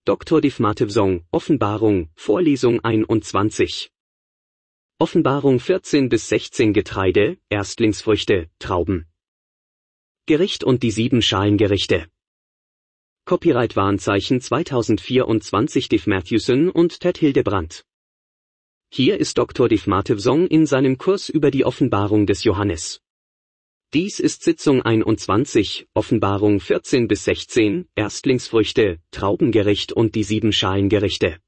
Dr. Div Matevsong, Offenbarung, Vorlesung 21. Offenbarung 14 bis 16 Getreide, Erstlingsfrüchte, Trauben. Gericht und die 7 Schalengerichte. Copyright Warnzeichen 2024 Div Matthewson und Ted Hildebrandt. Hier ist Dr. Div Matevsong in seinem Kurs über die Offenbarung des Johannes. Dies ist Sitzung 21, Offenbarung 14 bis 16, Erstlingsfrüchte, Traubengericht und die 7 Schalengerichte.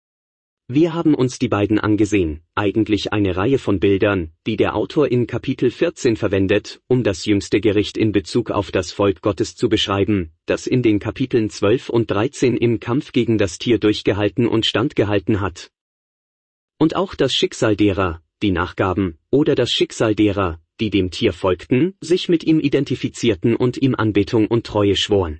Wir haben uns die beiden angesehen, eigentlich eine Reihe von Bildern, die der Autor in Kapitel 14 verwendet, um das jüngste Gericht in Bezug auf das Volk Gottes zu beschreiben, das in den Kapiteln 12 und 13 im Kampf gegen das Tier durchgehalten und standgehalten hat. Und auch das Schicksal derer, die nachgaben, oder das Schicksal derer, die dem Tier folgten, sich mit ihm identifizierten und ihm Anbetung und Treue schworen.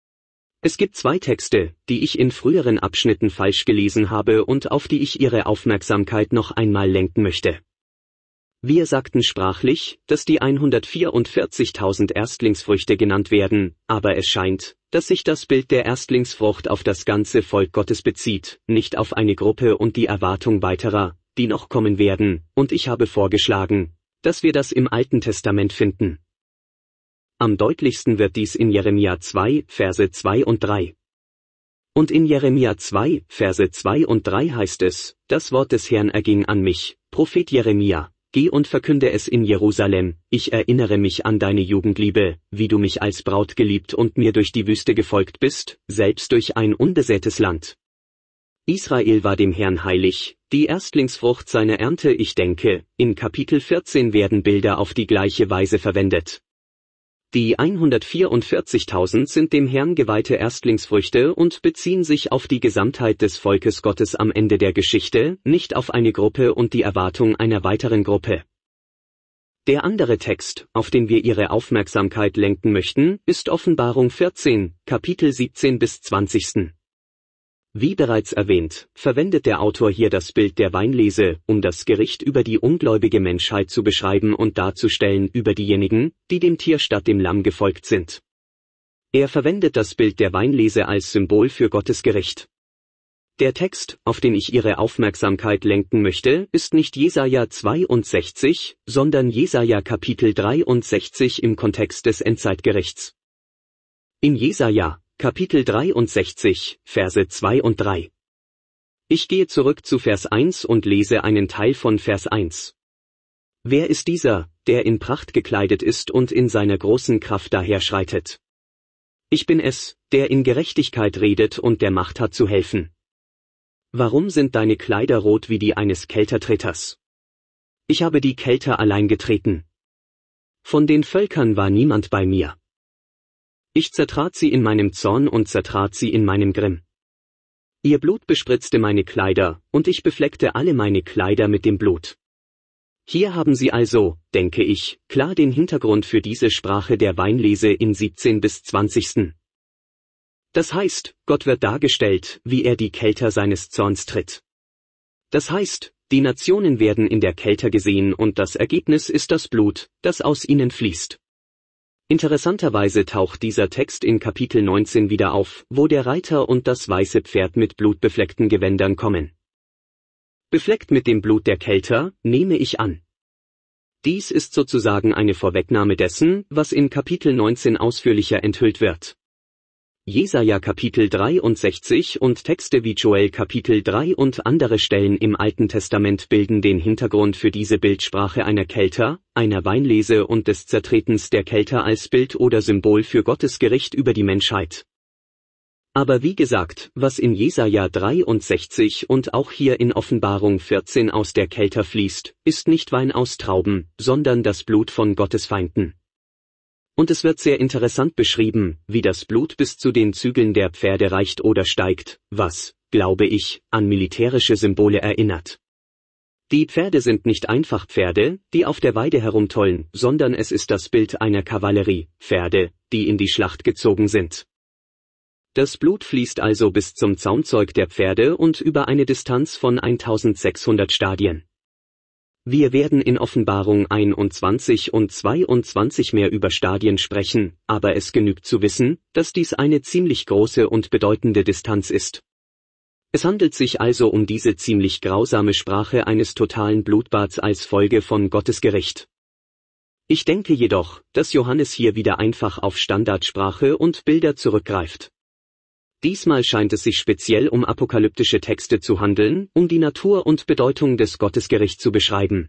Es gibt 2 Texte, die ich in früheren Abschnitten falsch gelesen habe und auf die ich Ihre Aufmerksamkeit noch einmal lenken möchte. Wir sagten sprachlich, dass die 144.000 Erstlingsfrüchte genannt werden, aber es scheint, dass sich das Bild der Erstlingsfrucht auf das ganze Volk Gottes bezieht, nicht auf eine Gruppe und die Erwartung weiterer, die noch kommen werden, und ich habe vorgeschlagen, dass wir das im Alten Testament finden. Am deutlichsten wird dies in Jeremia 2, Verse 2 und 3. Und in Jeremia 2, Verse 2 und 3 heißt es, das Wort des Herrn erging an mich, Prophet Jeremia, geh und verkünde es in Jerusalem, ich erinnere mich an deine Jugendliebe, wie du mich als Braut geliebt und mir durch die Wüste gefolgt bist, selbst durch ein unbesätes Land. Israel war dem Herrn heilig, die Erstlingsfrucht seiner Ernte. Ich denke, in Kapitel 14 werden Bilder auf die gleiche Weise verwendet. Die 144.000 sind dem Herrn geweihte Erstlingsfrüchte und beziehen sich auf die Gesamtheit des Volkes Gottes am Ende der Geschichte, nicht auf eine Gruppe und die Erwartung einer weiteren Gruppe. Der andere Text, auf den wir Ihre Aufmerksamkeit lenken möchten, ist Offenbarung 14, Kapitel 17 bis 20. Wie bereits erwähnt, verwendet der Autor hier das Bild der Weinlese, um das Gericht über die ungläubige Menschheit zu beschreiben und darzustellen über diejenigen, die dem Tier statt dem Lamm gefolgt sind. Er verwendet das Bild der Weinlese als Symbol für Gottes Gericht. Der Text, auf den ich Ihre Aufmerksamkeit lenken möchte, ist nicht Jesaja 62, sondern Jesaja Kapitel 63 im Kontext des Endzeitgerichts. In Jesaja Kapitel 63, Verse 2 und 3. Ich gehe zurück zu Vers 1 und lese einen Teil von Vers 1. Wer ist dieser, der in Pracht gekleidet ist und in seiner großen Kraft daherschreitet? Ich bin es, der in Gerechtigkeit redet und der Macht hat zu helfen. Warum sind deine Kleider rot wie die eines Keltertreters? Ich habe die Kelter allein getreten. Von den Völkern war niemand bei mir. Ich zertrat sie in meinem Zorn und zertrat sie in meinem Grimm. Ihr Blut bespritzte meine Kleider, und ich befleckte alle meine Kleider mit dem Blut. Hier haben Sie also, denke ich, klar den Hintergrund für diese Sprache der Weinlese in 17 bis 20. Das heißt, Gott wird dargestellt, wie er die Kelter seines Zorns tritt. Das heißt, die Nationen werden in der Kelter gesehen und das Ergebnis ist das Blut, das aus ihnen fließt. Interessanterweise taucht dieser Text in Kapitel 19 wieder auf, wo der Reiter und das weiße Pferd mit blutbefleckten Gewändern kommen. Befleckt mit dem Blut der Kelter, nehme ich an. Dies ist sozusagen eine Vorwegnahme dessen, was in Kapitel 19 ausführlicher enthüllt wird. Jesaja Kapitel 63 und Texte wie Joel Kapitel 3 und andere Stellen im Alten Testament bilden den Hintergrund für diese Bildsprache einer Kelter, einer Weinlese und des Zertretens der Kelter als Bild oder Symbol für Gottes Gericht über die Menschheit. Aber wie gesagt, was in Jesaja 63 und auch hier in Offenbarung 14 aus der Kelter fließt, ist nicht Wein aus Trauben, sondern das Blut von Gottes Feinden. Und es wird sehr interessant beschrieben, wie das Blut bis zu den Zügeln der Pferde reicht oder steigt, was, glaube ich, an militärische Symbole erinnert. Die Pferde sind nicht einfach Pferde, die auf der Weide herumtollen, sondern es ist das Bild einer Kavallerie, Pferde, die in die Schlacht gezogen sind. Das Blut fließt also bis zum Zaumzeug der Pferde und über eine Distanz von 1600 Stadien. Wir werden in Offenbarung 21 und 22 mehr über Stadien sprechen, aber es genügt zu wissen, dass dies eine ziemlich große und bedeutende Distanz ist. Es handelt sich also um diese ziemlich grausame Sprache eines totalen Blutbads als Folge von Gottes Gericht. Ich denke jedoch, dass Johannes hier wieder einfach auf Standardsprache und Bilder zurückgreift. Diesmal scheint es sich speziell um apokalyptische Texte zu handeln, um die Natur und Bedeutung des Gottesgerichts zu beschreiben.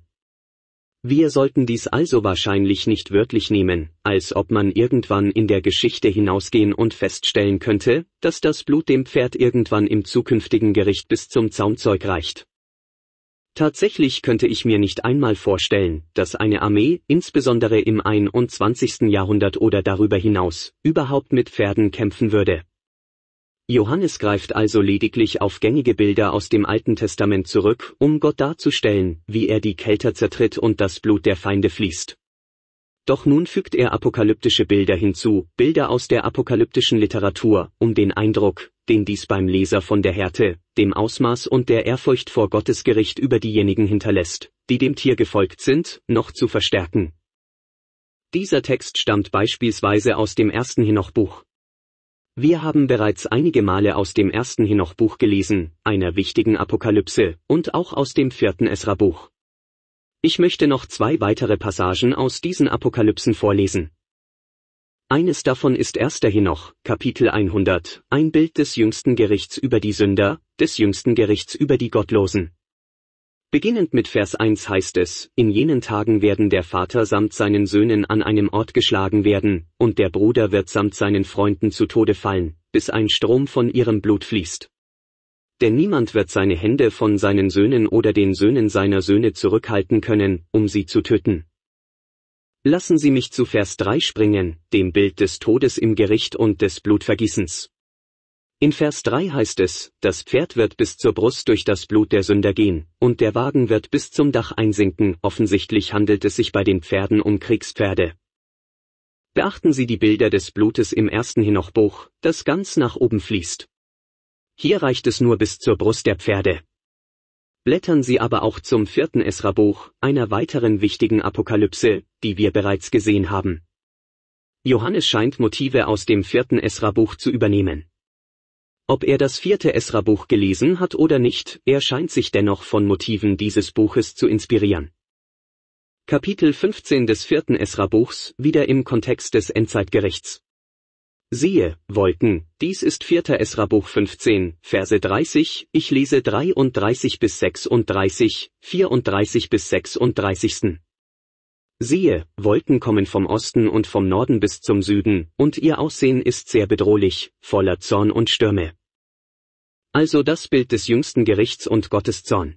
Wir sollten dies also wahrscheinlich nicht wörtlich nehmen, als ob man irgendwann in der Geschichte hinausgehen und feststellen könnte, dass das Blut dem Pferd irgendwann im zukünftigen Gericht bis zum Zaumzeug reicht. Tatsächlich könnte ich mir nicht einmal vorstellen, dass eine Armee, insbesondere im 21. Jahrhundert oder darüber hinaus, überhaupt mit Pferden kämpfen würde. Johannes greift also lediglich auf gängige Bilder aus dem Alten Testament zurück, um Gott darzustellen, wie er die Kelter zertritt und das Blut der Feinde fließt. Doch nun fügt er apokalyptische Bilder hinzu, Bilder aus der apokalyptischen Literatur, um den Eindruck, den dies beim Leser von der Härte, dem Ausmaß und der Ehrfurcht vor Gottes Gericht über diejenigen hinterlässt, die dem Tier gefolgt sind, noch zu verstärken. Dieser Text stammt beispielsweise aus dem 1. Henoch-Buch. Wir haben bereits einige Male aus dem 1. Henoch-Buch gelesen, einer wichtigen Apokalypse, und auch aus dem 4. Esra-Buch. Ich möchte noch 2 weitere Passagen aus diesen Apokalypsen vorlesen. Eines davon ist 1. Henoch, Kapitel 100, ein Bild des jüngsten Gerichts über die Sünder, des jüngsten Gerichts über die Gottlosen. Beginnend mit Vers 1 heißt es, in jenen Tagen werden der Vater samt seinen Söhnen an einem Ort geschlagen werden, und der Bruder wird samt seinen Freunden zu Tode fallen, bis ein Strom von ihrem Blut fließt. Denn niemand wird seine Hände von seinen Söhnen oder den Söhnen seiner Söhne zurückhalten können, um sie zu töten. Lassen Sie mich zu Vers 3 springen, dem Bild des Todes im Gericht und des Blutvergießens. In Vers 3 heißt es, das Pferd wird bis zur Brust durch das Blut der Sünder gehen, und der Wagen wird bis zum Dach einsinken, offensichtlich handelt es sich bei den Pferden um Kriegspferde. Beachten Sie die Bilder des Blutes im 1. Henoch-Buch, das ganz nach oben fließt. Hier reicht es nur bis zur Brust der Pferde. Blättern Sie aber auch zum 4. Esra-Buch, einer weiteren wichtigen Apokalypse, die wir bereits gesehen haben. Johannes scheint Motive aus dem 4. Esra-Buch zu übernehmen. Ob er das 4. Esra-Buch gelesen hat oder nicht, er scheint sich dennoch von Motiven dieses Buches zu inspirieren. Kapitel 15 des 4. Esra-Buchs, wieder im Kontext des Endzeitgerichts. Siehe, Wolken, dies ist 4. Esra-Buch 15, Verse 30, ich lese 33 bis 36, 34 bis 36. Siehe, Wolken kommen vom Osten und vom Norden bis zum Süden, und ihr Aussehen ist sehr bedrohlich, voller Zorn und Stürme. Also das Bild des jüngsten Gerichts und Gottes Zorn.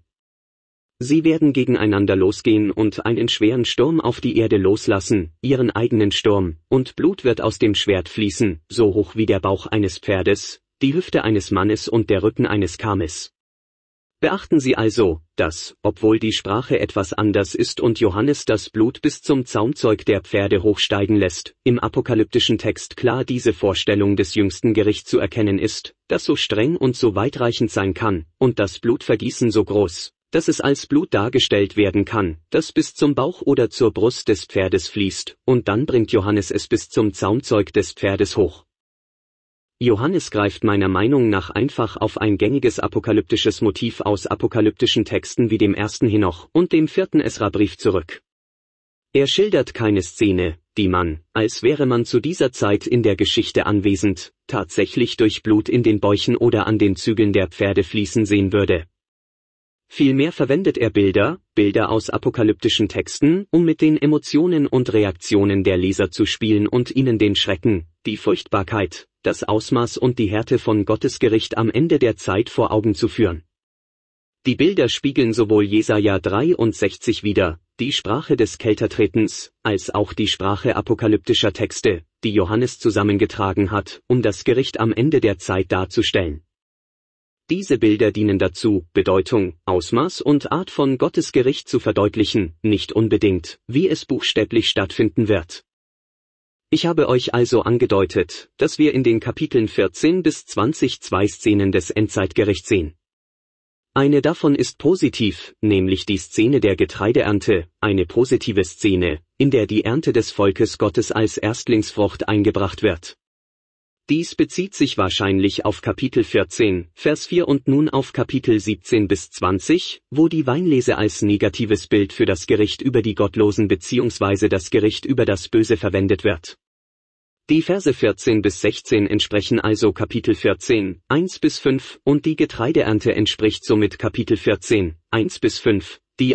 Sie werden gegeneinander losgehen und einen schweren Sturm auf die Erde loslassen, ihren eigenen Sturm, und Blut wird aus dem Schwert fließen, so hoch wie der Bauch eines Pferdes, die Hüfte eines Mannes und der Rücken eines Kames. Beachten Sie also, dass, obwohl die Sprache etwas anders ist und Johannes das Blut bis zum Zaumzeug der Pferde hochsteigen lässt, im apokalyptischen Text klar diese Vorstellung des jüngsten Gerichts zu erkennen ist, das so streng und so weitreichend sein kann, und das Blutvergießen so groß, dass es als Blut dargestellt werden kann, das bis zum Bauch oder zur Brust des Pferdes fließt, und dann bringt Johannes es bis zum Zaumzeug des Pferdes hoch. Johannes greift meiner Meinung nach einfach auf ein gängiges apokalyptisches Motiv aus apokalyptischen Texten wie dem 1. Henoch und dem 4. Esra-Brief zurück. Er schildert keine Szene, die man, als wäre man zu dieser Zeit in der Geschichte anwesend, tatsächlich durch Blut in den Bäuchen oder an den Zügeln der Pferde fließen sehen würde. Vielmehr verwendet er Bilder aus apokalyptischen Texten, um mit den Emotionen und Reaktionen der Leser zu spielen und ihnen den Schrecken, die Furchtbarkeit, das Ausmaß und die Härte von Gottes Gericht am Ende der Zeit vor Augen zu führen. Die Bilder spiegeln sowohl Jesaja 63 wider, die Sprache des Keltertretens, als auch die Sprache apokalyptischer Texte, die Johannes zusammengetragen hat, um das Gericht am Ende der Zeit darzustellen. Diese Bilder dienen dazu, Bedeutung, Ausmaß und Art von Gottes Gericht zu verdeutlichen, nicht unbedingt, wie es buchstäblich stattfinden wird. Ich habe euch also angedeutet, dass wir in den Kapiteln 14 bis 20 2 Szenen des Endzeitgerichts sehen. Eine davon ist positiv, nämlich die Szene der Getreideernte, eine positive Szene, in der die Ernte des Volkes Gottes als Erstlingsfrucht eingebracht wird. Dies bezieht sich wahrscheinlich auf Kapitel 14, Vers 4 und nun auf Kapitel 17 bis 20, wo die Weinlese als negatives Bild für das Gericht über die Gottlosen bzw. das Gericht über das Böse verwendet wird. Die Verse 14 bis 16 entsprechen also Kapitel 14, 1 bis 5 und die Getreideernte entspricht somit Kapitel 14, 1 bis 5. Die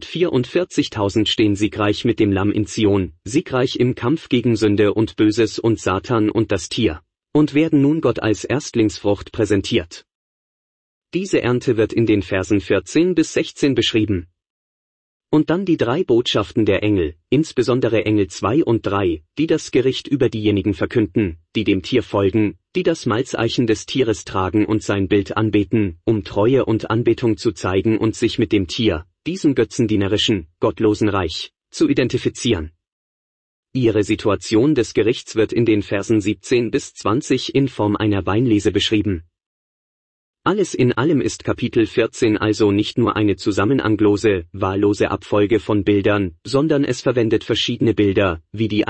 144.000 stehen siegreich mit dem Lamm in Zion, siegreich im Kampf gegen Sünde und Böses und Satan und das Tier, und werden nun Gott als Erstlingsfrucht präsentiert. Diese Ernte wird in den Versen 14 bis 16 beschrieben. Und dann die 3 Botschaften der Engel, insbesondere Engel 2 und 3, die das Gericht über diejenigen verkünden, die dem Tier folgen, die das Malzeichen des Tieres tragen und sein Bild anbeten, um Treue und Anbetung zu zeigen und sich mit dem Tier, diesem götzendienerischen, gottlosen Reich, zu identifizieren. Ihre Situation des Gerichts wird in den Versen 17 bis 20 in Form einer Weinlese beschrieben. Alles in allem ist Kapitel 14 also nicht nur eine zusammenhanglose, wahllose Abfolge von Bildern, sondern es verwendet verschiedene Bilder, wie die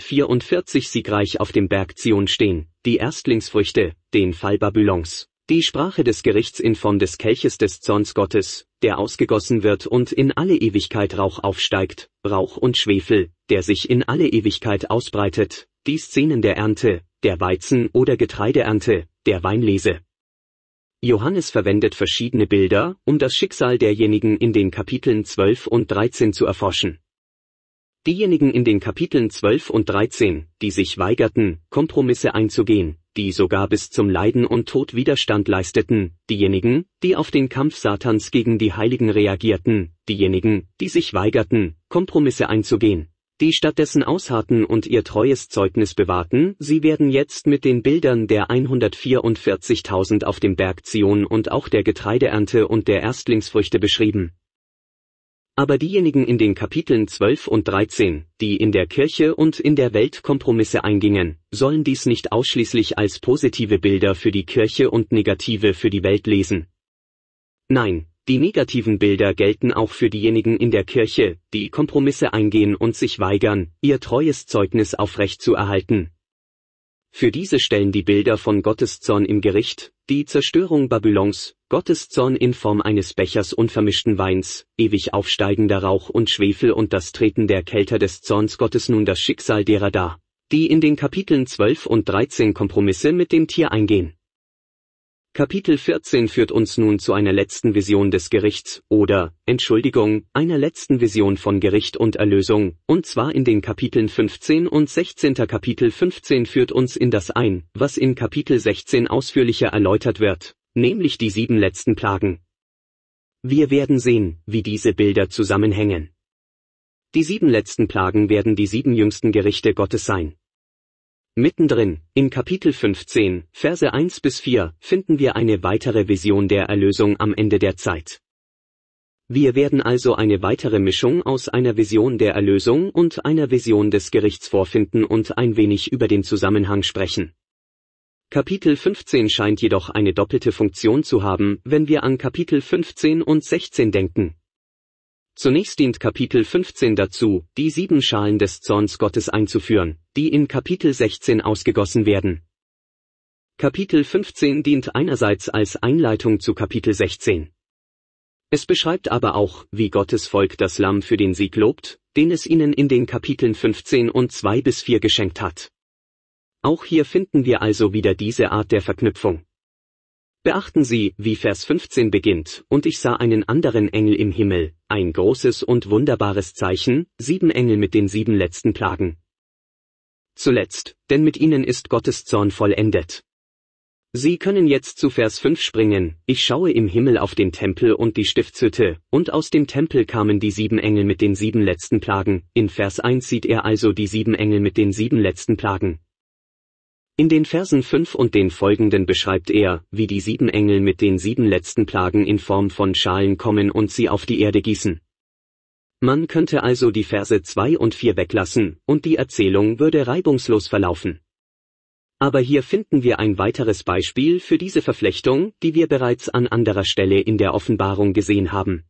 144 siegreich auf dem Berg Zion stehen, die Erstlingsfrüchte, den Fall Babylons, die Sprache des Gerichts in Form des Kelches des Zorns Gottes, der ausgegossen wird und in alle Ewigkeit Rauch aufsteigt, Rauch und Schwefel, der sich in alle Ewigkeit ausbreitet, die Szenen der Ernte, der Weizen- oder Getreideernte, der Weinlese. Johannes verwendet verschiedene Bilder, um das Schicksal derjenigen in den Kapiteln 12 und 13 zu erforschen. Diejenigen in den Kapiteln 12 und 13, die sich weigerten, Kompromisse einzugehen, die sogar bis zum Leiden und Tod Widerstand leisteten, diejenigen, die auf den Kampf Satans gegen die Heiligen reagierten, diejenigen, die sich weigerten, Kompromisse einzugehen, die stattdessen ausharrten und ihr treues Zeugnis bewahrten, sie werden jetzt mit den Bildern der 144.000 auf dem Berg Zion und auch der Getreideernte und der Erstlingsfrüchte beschrieben. Aber diejenigen in den Kapiteln 12 und 13, die in der Kirche und in der Welt Kompromisse eingingen, sollen dies nicht ausschließlich als positive Bilder für die Kirche und negative für die Welt lesen. Nein, die negativen Bilder gelten auch für diejenigen in der Kirche, die Kompromisse eingehen und sich weigern, ihr treues Zeugnis aufrecht zu erhalten. Für diese stellen die Bilder von Gottes Zorn im Gericht, die Zerstörung Babylons, Gottes Zorn in Form eines Bechers unvermischten Weins, ewig aufsteigender Rauch und Schwefel und das Treten der Kelter des Zorns Gottes nun das Schicksal derer dar, die in den Kapiteln 12 und 13 Kompromisse mit dem Tier eingehen. Kapitel 14 führt uns nun zu einer letzten Vision des Gerichts, einer letzten Vision von Gericht und Erlösung, und zwar in den Kapiteln 15 und 16. Kapitel 15 führt uns in das ein, was in Kapitel 16 ausführlicher erläutert wird, nämlich die 7 letzten Plagen. Wir werden sehen, wie diese Bilder zusammenhängen. Die 7 letzten Plagen werden die 7 jüngsten Gerichte Gottes sein. Mittendrin, in Kapitel 15, Verse 1 bis 4, finden wir eine weitere Vision der Erlösung am Ende der Zeit. Wir werden also eine weitere Mischung aus einer Vision der Erlösung und einer Vision des Gerichts vorfinden und ein wenig über den Zusammenhang sprechen. Kapitel 15 scheint jedoch eine doppelte Funktion zu haben, wenn wir an Kapitel 15 und 16 denken. Zunächst dient Kapitel 15 dazu, die 7 Schalen des Zorns Gottes einzuführen, die in Kapitel 16 ausgegossen werden. Kapitel 15 dient einerseits als Einleitung zu Kapitel 16. Es beschreibt aber auch, wie Gottes Volk das Lamm für den Sieg lobt, den es ihnen in den Kapiteln 15 und 2 bis 4 geschenkt hat. Auch hier finden wir also wieder diese Art der Verknüpfung. Beachten Sie, wie Vers 15 beginnt, und ich sah einen anderen Engel im Himmel, ein großes und wunderbares Zeichen, 7 Engel mit den 7 letzten Plagen. Zuletzt, denn mit ihnen ist Gottes Zorn vollendet. Sie können jetzt zu Vers 5 springen, ich schaue im Himmel auf den Tempel und die Stiftshütte, und aus dem Tempel kamen die 7 Engel mit den 7 letzten Plagen, in Vers 1 sieht er also die 7 Engel mit den 7 letzten Plagen. In den Versen 5 und den folgenden beschreibt er, wie die 7 Engel mit den 7 letzten Plagen in Form von Schalen kommen und sie auf die Erde gießen. Man könnte also die Verse 2 und 4 weglassen, und die Erzählung würde reibungslos verlaufen. Aber hier finden wir ein weiteres Beispiel für diese Verflechtung, die wir bereits an anderer Stelle in der Offenbarung gesehen haben.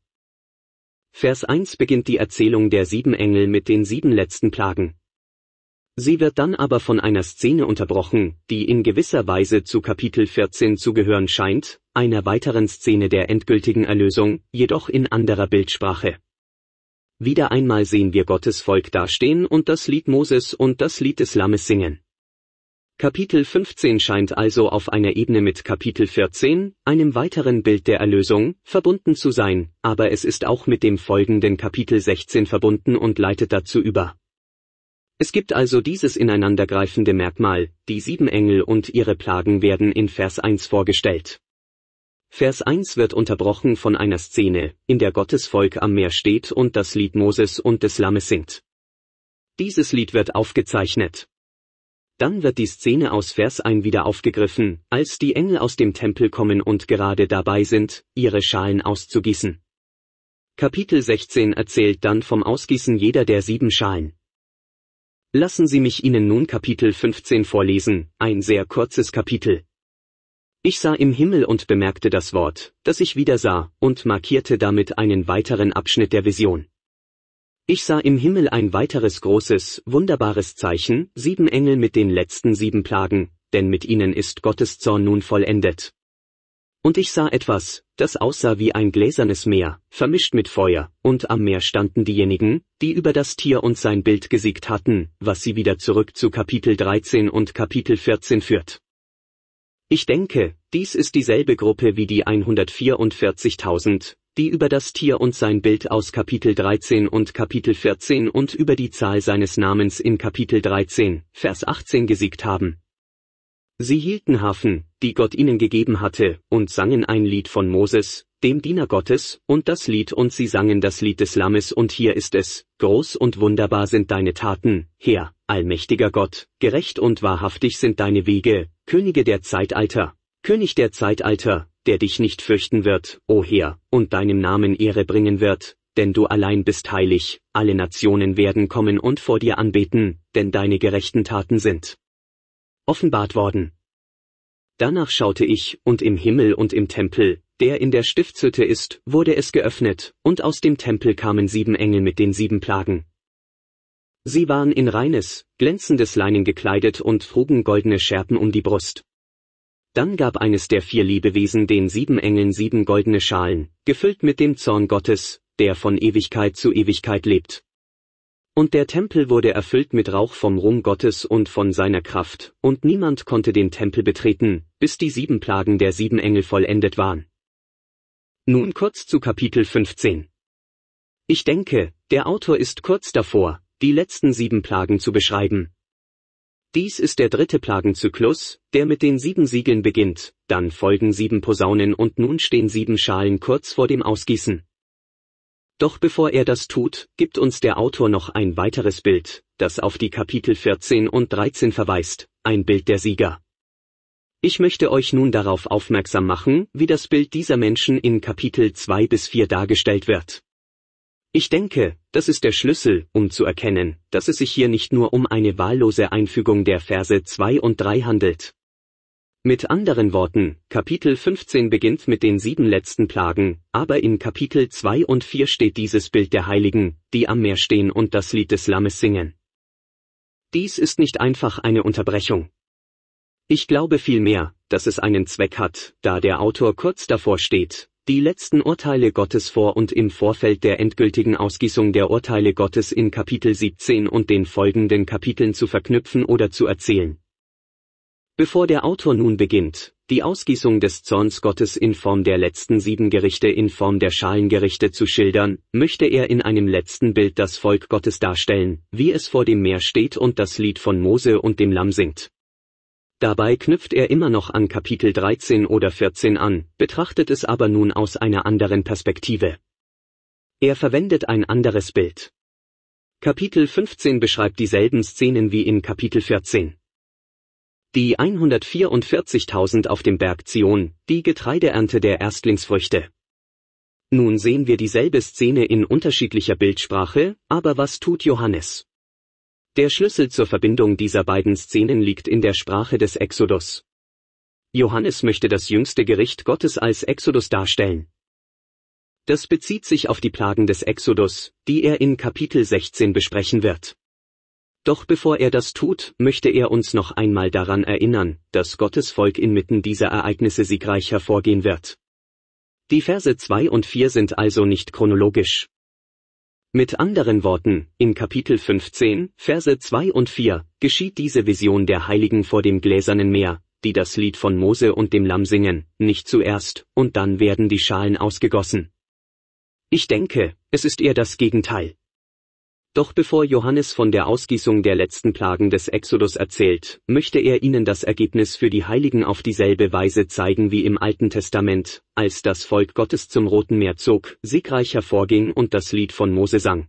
Vers 1 beginnt die Erzählung der 7 Engel mit den 7 letzten Plagen. Sie wird dann aber von einer Szene unterbrochen, die in gewisser Weise zu Kapitel 14 zu gehören scheint, einer weiteren Szene der endgültigen Erlösung, jedoch in anderer Bildsprache. Wieder einmal sehen wir Gottes Volk dastehen und das Lied Moses und das Lied des Lammes singen. Kapitel 15 scheint also auf einer Ebene mit Kapitel 14, einem weiteren Bild der Erlösung, verbunden zu sein, aber es ist auch mit dem folgenden Kapitel 16 verbunden und leitet dazu über. Es gibt also dieses ineinandergreifende Merkmal, die 7 Engel und ihre Plagen werden in Vers 1 vorgestellt. Vers 1 wird unterbrochen von einer Szene, in der Gottes Volk am Meer steht und das Lied Moses und des Lammes singt. Dieses Lied wird aufgezeichnet. Dann wird die Szene aus Vers 1 wieder aufgegriffen, als die Engel aus dem Tempel kommen und gerade dabei sind, ihre Schalen auszugießen. Kapitel 16 erzählt dann vom Ausgießen jeder der 7 Schalen. Lassen Sie mich Ihnen nun Kapitel 15 vorlesen, ein sehr kurzes Kapitel. Ich sah im Himmel und bemerkte das Wort, das ich wieder sah, und markierte damit einen weiteren Abschnitt der Vision. Ich sah im Himmel ein weiteres großes, wunderbares Zeichen, 7 Engel mit den letzten 7 Plagen, denn mit ihnen ist Gottes Zorn nun vollendet. Und ich sah etwas, das aussah wie ein gläsernes Meer, vermischt mit Feuer, und am Meer standen diejenigen, die über das Tier und sein Bild gesiegt hatten, was sie wieder zurück zu Kapitel 13 und Kapitel 14 führt. Ich denke, dies ist dieselbe Gruppe wie die 144.000, die über das Tier und sein Bild aus Kapitel 13 und Kapitel 14 und über die Zahl seines Namens in Kapitel 13, Vers 18 gesiegt haben. Sie hielten Harfen, die Gott ihnen gegeben hatte, und sangen ein Lied von Moses, dem Diener Gottes, und das Lied und sie sangen das Lied des Lammes und hier ist es, groß und wunderbar sind deine Taten, Herr, allmächtiger Gott, gerecht und wahrhaftig sind deine Wege, Könige der Zeitalter, König der Zeitalter, der dich nicht fürchten wird, o Herr, und deinem Namen Ehre bringen wird, denn du allein bist heilig, alle Nationen werden kommen und vor dir anbeten, denn deine gerechten Taten sind offenbart worden. Danach schaute ich, und im Himmel und im Tempel, der in der Stiftshütte ist, wurde es geöffnet, und aus dem Tempel kamen 7 Engel mit den 7 Plagen. Sie waren in reines, glänzendes Leinen gekleidet und trugen goldene Schärpen um die Brust. Dann gab eines der 4 Lebewesen den 7 Engeln 7 goldene Schalen, gefüllt mit dem Zorn Gottes, der von Ewigkeit zu Ewigkeit lebt. Und der Tempel wurde erfüllt mit Rauch vom Ruhm Gottes und von seiner Kraft, und niemand konnte den Tempel betreten, bis die 7 Plagen der 7 Engel vollendet waren. Nun kurz zu Kapitel 15. Ich denke, der Autor ist kurz davor, die letzten 7 Plagen zu beschreiben. Dies ist der 3. Plagenzyklus, der mit den 7 Siegeln beginnt, dann folgen 7 Posaunen und nun stehen 7 Schalen kurz vor dem Ausgießen. Doch bevor er das tut, gibt uns der Autor noch ein weiteres Bild, das auf die Kapitel 14 und 13 verweist, ein Bild der Sieger. Ich möchte euch nun darauf aufmerksam machen, wie das Bild dieser Menschen in Kapitel 2 bis 4 dargestellt wird. Ich denke, das ist der Schlüssel, um zu erkennen, dass es sich hier nicht nur um eine wahllose Einfügung der Verse 2 und 3 handelt. Mit anderen Worten, Kapitel 15 beginnt mit den 7 letzten Plagen, aber in Kapitel 2 und 4 steht dieses Bild der Heiligen, die am Meer stehen und das Lied des Lammes singen. Dies ist nicht einfach eine Unterbrechung. Ich glaube vielmehr, dass es einen Zweck hat, da der Autor kurz davor steht, die letzten Urteile Gottes vor und im Vorfeld der endgültigen Ausgießung der Urteile Gottes in Kapitel 17 und den folgenden Kapiteln zu verknüpfen oder zu erzählen. Bevor der Autor nun beginnt, die Ausgießung des Zorns Gottes in Form der letzten 7 Gerichte in Form der Schalengerichte zu schildern, möchte er in einem letzten Bild das Volk Gottes darstellen, wie es vor dem Meer steht und das Lied von Mose und dem Lamm singt. Dabei knüpft er immer noch an Kapitel 13 oder 14 an, betrachtet es aber nun aus einer anderen Perspektive. Er verwendet ein anderes Bild. Kapitel 15 beschreibt dieselben Szenen wie in Kapitel 14. Die 144.000 auf dem Berg Zion, die Getreideernte der Erstlingsfrüchte. Nun sehen wir dieselbe Szene in unterschiedlicher Bildsprache, aber was tut Johannes? Der Schlüssel zur Verbindung dieser beiden Szenen liegt in der Sprache des Exodus. Johannes möchte das jüngste Gericht Gottes als Exodus darstellen. Das bezieht sich auf die Plagen des Exodus, die er in Kapitel 16 besprechen wird. Doch bevor er das tut, möchte er uns noch einmal daran erinnern, dass Gottes Volk inmitten dieser Ereignisse siegreich hervorgehen wird. Die Verse 2 und 4 sind also nicht chronologisch. Mit anderen Worten, in Kapitel 15, Verse 2 und 4, geschieht diese Vision der Heiligen vor dem gläsernen Meer, die das Lied von Mose und dem Lamm singen, nicht zuerst, und dann werden die Schalen ausgegossen. Ich denke, es ist eher das Gegenteil. Doch bevor Johannes von der Ausgießung der letzten Plagen des Exodus erzählt, möchte er ihnen das Ergebnis für die Heiligen auf dieselbe Weise zeigen wie im Alten Testament, als das Volk Gottes zum Roten Meer zog, siegreich hervorging und das Lied von Mose sang.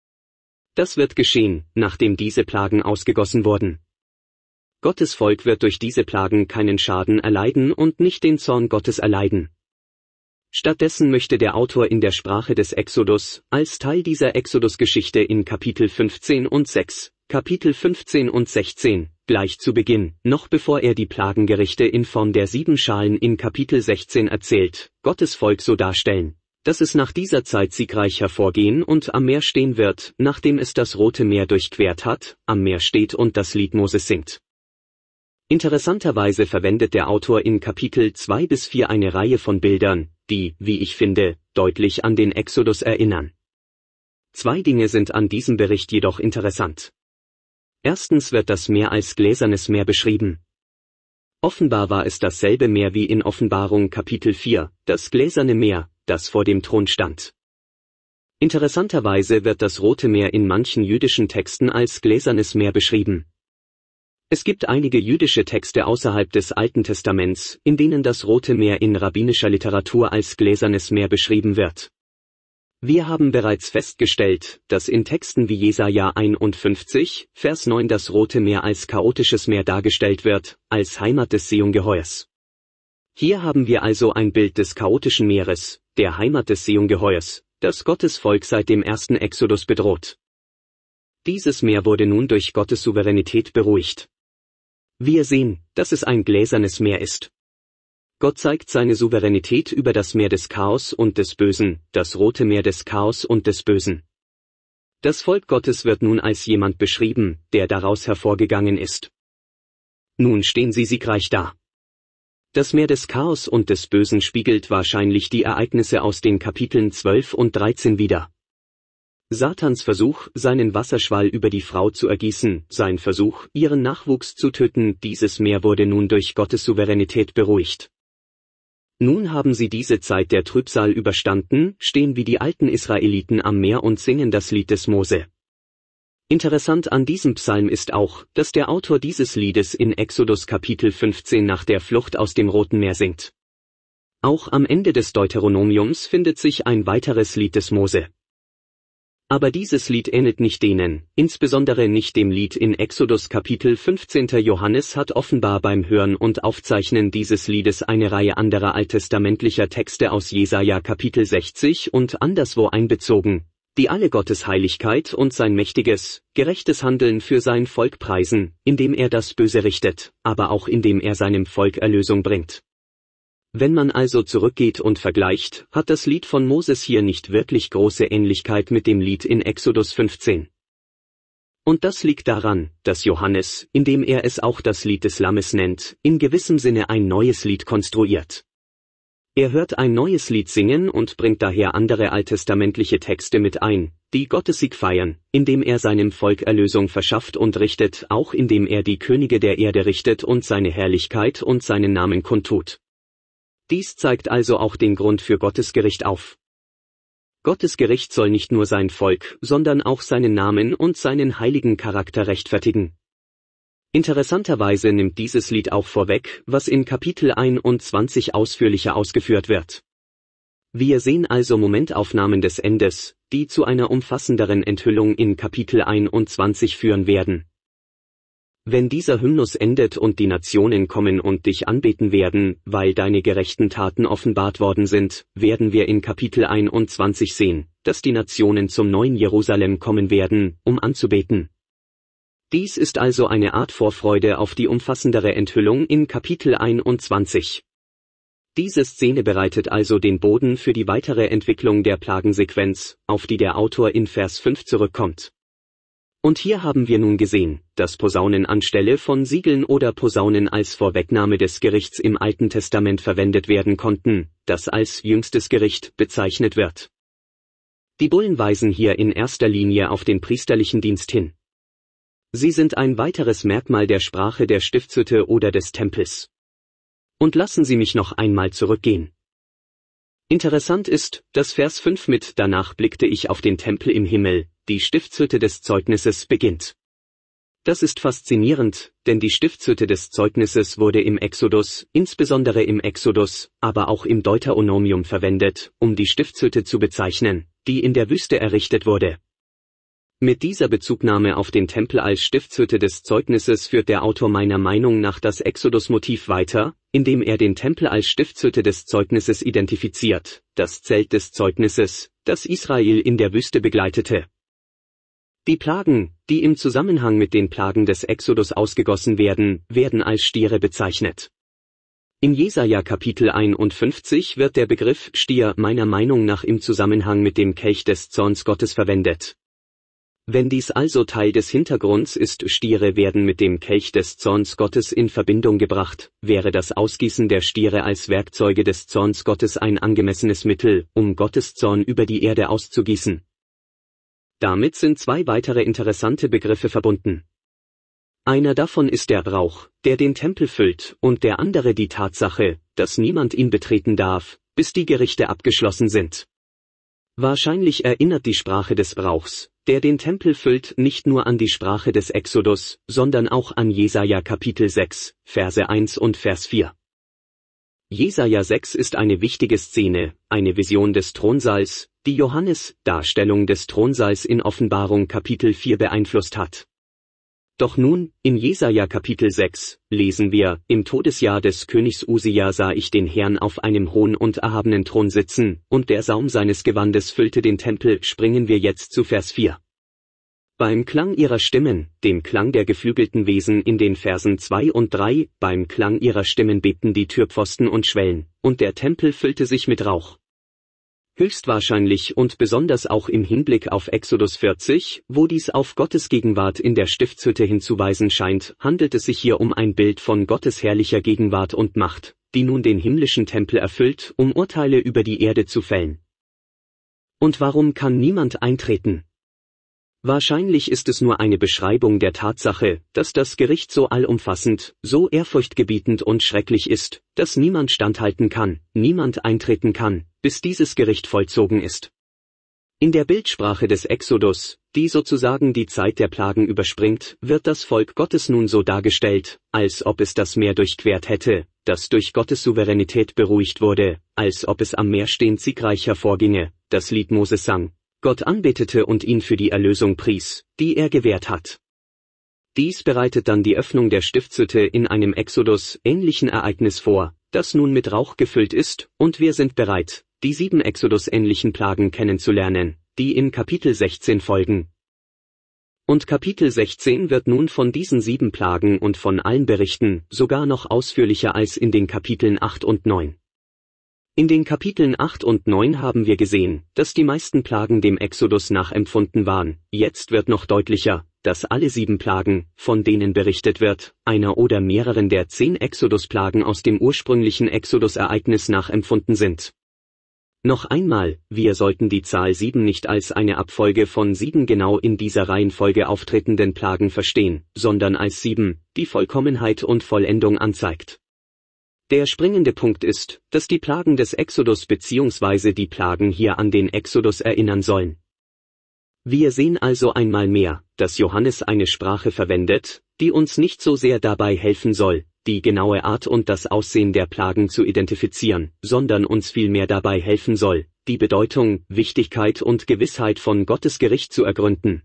Das wird geschehen, nachdem diese Plagen ausgegossen wurden. Gottes Volk wird durch diese Plagen keinen Schaden erleiden und nicht den Zorn Gottes erleiden. Stattdessen möchte der Autor in der Sprache des Exodus, als Teil dieser Exodus-Geschichte in Kapitel 15 und 6, Kapitel 15 und 16, gleich zu Beginn, noch bevor er die Plagengerichte in Form der 7 Schalen in Kapitel 16 erzählt, Gottes Volk so darstellen, dass es nach dieser Zeit siegreich hervorgehen und am Meer stehen wird, nachdem es das Rote Meer durchquert hat, am Meer steht und das Lied Moses singt. Interessanterweise verwendet der Autor in Kapitel 2 bis 4 eine Reihe von Bildern, die, wie ich finde, deutlich an den Exodus erinnern. 2 Dinge sind an diesem Bericht jedoch interessant. Erstens wird das Meer als gläsernes Meer beschrieben. Offenbar war es dasselbe Meer wie in Offenbarung Kapitel 4, das gläserne Meer, das vor dem Thron stand. Interessanterweise wird das Rote Meer in manchen jüdischen Texten als gläsernes Meer beschrieben. Es gibt einige jüdische Texte außerhalb des Alten Testaments, in denen das Rote Meer in rabbinischer Literatur als gläsernes Meer beschrieben wird. Wir haben bereits festgestellt, dass in Texten wie Jesaja 51, Vers 9 das Rote Meer als chaotisches Meer dargestellt wird, als Heimat des Seeungeheuers. Hier haben wir also ein Bild des chaotischen Meeres, der Heimat des Seeungeheuers, das Gottes Volk seit dem ersten Exodus bedroht. Dieses Meer wurde nun durch Gottes Souveränität beruhigt. Wir sehen, dass es ein gläsernes Meer ist. Gott zeigt seine Souveränität über das Meer des Chaos und des Bösen, das Rote Meer des Chaos und des Bösen. Das Volk Gottes wird nun als jemand beschrieben, der daraus hervorgegangen ist. Nun stehen sie siegreich da. Das Meer des Chaos und des Bösen spiegelt wahrscheinlich die Ereignisse aus den Kapiteln 12 und 13 wider. Satans Versuch, seinen Wasserschwall über die Frau zu ergießen, sein Versuch, ihren Nachwuchs zu töten, dieses Meer wurde nun durch Gottes Souveränität beruhigt. Nun haben sie diese Zeit der Trübsal überstanden, stehen wie die alten Israeliten am Meer und singen das Lied des Mose. Interessant an diesem Psalm ist auch, dass der Autor dieses Liedes in Exodus Kapitel 15 nach der Flucht aus dem Roten Meer singt. Auch am Ende des Deuteronomiums findet sich ein weiteres Lied des Mose. Aber dieses Lied ähnelt nicht denen, insbesondere nicht dem Lied in Exodus Kapitel 15. Johannes hat offenbar beim Hören und Aufzeichnen dieses Liedes eine Reihe anderer alttestamentlicher Texte aus Jesaja Kapitel 60 und anderswo einbezogen, die alle Gottes Heiligkeit und sein mächtiges, gerechtes Handeln für sein Volk preisen, indem er das Böse richtet, aber auch indem er seinem Volk Erlösung bringt. Wenn man also zurückgeht und vergleicht, hat das Lied von Moses hier nicht wirklich große Ähnlichkeit mit dem Lied in Exodus 15. Und das liegt daran, dass Johannes, indem er es auch das Lied des Lammes nennt, in gewissem Sinne ein neues Lied konstruiert. Er hört ein neues Lied singen und bringt daher andere alttestamentliche Texte mit ein, die Gottes Sieg feiern, indem er seinem Volk Erlösung verschafft und richtet, auch indem er die Könige der Erde richtet und seine Herrlichkeit und seinen Namen kundtut. Dies zeigt also auch den Grund für Gottes Gericht auf. Gottes Gericht soll nicht nur sein Volk, sondern auch seinen Namen und seinen heiligen Charakter rechtfertigen. Interessanterweise nimmt dieses Lied auch vorweg, was in Kapitel 21 ausführlicher ausgeführt wird. Wir sehen also Momentaufnahmen des Endes, die zu einer umfassenderen Enthüllung in Kapitel 21 führen werden. Wenn dieser Hymnus endet und die Nationen kommen und dich anbeten werden, weil deine gerechten Taten offenbart worden sind, werden wir in Kapitel 21 sehen, dass die Nationen zum neuen Jerusalem kommen werden, um anzubeten. Dies ist also eine Art Vorfreude auf die umfassendere Enthüllung in Kapitel 21. Diese Szene bereitet also den Boden für die weitere Entwicklung der Plagensequenz, auf die der Autor in Vers 5 zurückkommt. Und hier haben wir nun gesehen, dass Posaunen anstelle von Siegeln oder Posaunen als Vorwegnahme des Gerichts im Alten Testament verwendet werden konnten, das als jüngstes Gericht bezeichnet wird. Die Bullen weisen hier in erster Linie auf den priesterlichen Dienst hin. Sie sind ein weiteres Merkmal der Sprache der Stiftshütte oder des Tempels. Und lassen Sie mich noch einmal zurückgehen. Interessant ist, dass Vers 5 mit „Danach blickte ich auf den Tempel im Himmel", die Stiftshütte des Zeugnisses beginnt. Das ist faszinierend, denn die Stiftshütte des Zeugnisses wurde im Exodus, insbesondere im Exodus, aber auch im Deuteronomium verwendet, um die Stiftshütte zu bezeichnen, die in der Wüste errichtet wurde. Mit dieser Bezugnahme auf den Tempel als Stiftshütte des Zeugnisses führt der Autor meiner Meinung nach das Exodus-Motiv weiter, indem er den Tempel als Stiftshütte des Zeugnisses identifiziert, das Zelt des Zeugnisses, das Israel in der Wüste begleitete. Die Plagen, die im Zusammenhang mit den Plagen des Exodus ausgegossen werden, werden als Stiere bezeichnet. In Jesaja Kapitel 51 wird der Begriff Stier meiner Meinung nach im Zusammenhang mit dem Kelch des Zorns Gottes verwendet. Wenn dies also Teil des Hintergrunds ist, Stiere werden mit dem Kelch des Zorns Gottes in Verbindung gebracht, wäre das Ausgießen der Stiere als Werkzeuge des Zorns Gottes ein angemessenes Mittel, um Gottes Zorn über die Erde auszugießen. Damit sind zwei weitere interessante Begriffe verbunden. Einer davon ist der Rauch, der den Tempel füllt, und der andere die Tatsache, dass niemand ihn betreten darf, bis die Gerichte abgeschlossen sind. Wahrscheinlich erinnert die Sprache des Rauchs, der den Tempel füllt, nicht nur an die Sprache des Exodus, sondern auch an Jesaja Kapitel 6, Verse 1 und Vers 4. Jesaja 6 ist eine wichtige Szene, eine Vision des Thronsaals, die Johannes' Darstellung des Thronsaals in Offenbarung Kapitel 4 beeinflusst hat. Doch nun, in Jesaja Kapitel 6, lesen wir, im Todesjahr des Königs Usia sah ich den Herrn auf einem hohen und erhabenen Thron sitzen, und der Saum seines Gewandes füllte den Tempel. Springen wir jetzt zu Vers 4. Beim Klang ihrer Stimmen, dem Klang der geflügelten Wesen in den Versen 2 und 3, beim Klang ihrer Stimmen bebten die Türpfosten und Schwellen, und der Tempel füllte sich mit Rauch. Höchstwahrscheinlich und besonders auch im Hinblick auf Exodus 40, wo dies auf Gottes Gegenwart in der Stiftshütte hinzuweisen scheint, handelt es sich hier um ein Bild von Gottes herrlicher Gegenwart und Macht, die nun den himmlischen Tempel erfüllt, um Urteile über die Erde zu fällen. Und warum kann niemand eintreten? Wahrscheinlich ist es nur eine Beschreibung der Tatsache, dass das Gericht so allumfassend, so ehrfurchtgebietend und schrecklich ist, dass niemand standhalten kann, niemand eintreten kann, bis dieses Gericht vollzogen ist. In der Bildsprache des Exodus, die sozusagen die Zeit der Plagen überspringt, wird das Volk Gottes nun so dargestellt, als ob es das Meer durchquert hätte, das durch Gottes Souveränität beruhigt wurde, als ob es am Meer stehend siegreich hervorginge, das Lied Moses sang, Gott anbetete und ihn für die Erlösung pries, die er gewährt hat. Dies bereitet dann die Öffnung der Stiftshütte in einem Exodus-ähnlichen Ereignis vor, das nun mit Rauch gefüllt ist, und wir sind bereit, die 7 Exodus-ähnlichen Plagen kennenzulernen, die in Kapitel 16 folgen. Und Kapitel 16 wird nun von diesen 7 Plagen und von allen berichten, sogar noch ausführlicher als in den Kapiteln 8 und 9. In den Kapiteln 8 und 9 haben wir gesehen, dass die meisten Plagen dem Exodus nachempfunden waren. Jetzt wird noch deutlicher, dass alle 7 Plagen, von denen berichtet wird, einer oder mehreren der 10 Exodus-Plagen aus dem ursprünglichen Exodus-Ereignis nachempfunden sind. Noch einmal, wir sollten die Zahl 7 nicht als eine Abfolge von 7 genau in dieser Reihenfolge auftretenden Plagen verstehen, sondern als 7, die Vollkommenheit und Vollendung anzeigt. Der springende Punkt ist, dass die Plagen des Exodus bzw. die Plagen hier an den Exodus erinnern sollen. Wir sehen also einmal mehr, dass Johannes eine Sprache verwendet, die uns nicht so sehr dabei helfen soll, die genaue Art und das Aussehen der Plagen zu identifizieren, sondern uns vielmehr dabei helfen soll, die Bedeutung, Wichtigkeit und Gewissheit von Gottes Gericht zu ergründen.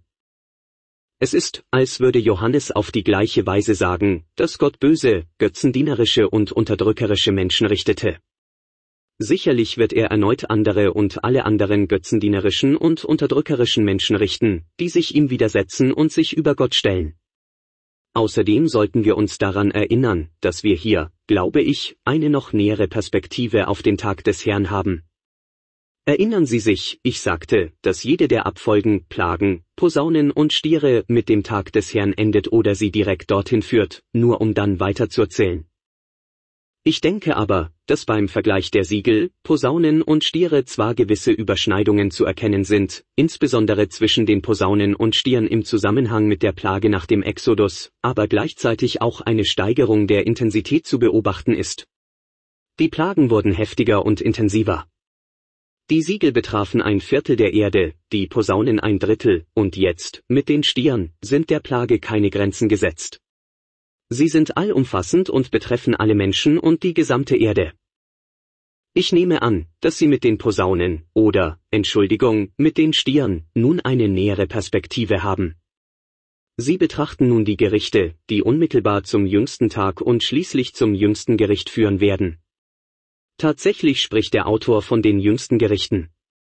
Es ist, als würde Johannes auf die gleiche Weise sagen, dass Gott böse, götzendienerische und unterdrückerische Menschen richtete. Sicherlich wird er erneut andere und alle anderen götzendienerischen und unterdrückerischen Menschen richten, die sich ihm widersetzen und sich über Gott stellen. Außerdem sollten wir uns daran erinnern, dass wir hier, glaube ich, eine noch nähere Perspektive auf den Tag des Herrn haben. Erinnern Sie sich, ich sagte, dass jede der Abfolgen, Plagen, Posaunen und Stiere mit dem Tag des Herrn endet oder sie direkt dorthin führt, nur um dann weiterzuzählen. Ich denke aber, dass beim Vergleich der Siegel, Posaunen und Stiere zwar gewisse Überschneidungen zu erkennen sind, insbesondere zwischen den Posaunen und Stieren im Zusammenhang mit der Plage nach dem Exodus, aber gleichzeitig auch eine Steigerung der Intensität zu beobachten ist. Die Plagen wurden heftiger und intensiver. Die Siegel betrafen 1/4 der Erde, die Posaunen 1/3, und jetzt, mit den Stieren, sind der Plage keine Grenzen gesetzt. Sie sind allumfassend und betreffen alle Menschen und die gesamte Erde. Ich nehme an, dass Sie mit den Posaunen, oder, Entschuldigung, mit den Stieren, nun eine nähere Perspektive haben. Sie betrachten nun die Gerichte, die unmittelbar zum jüngsten Tag und schließlich zum jüngsten Gericht führen werden. Tatsächlich spricht der Autor von den jüngsten Gerichten.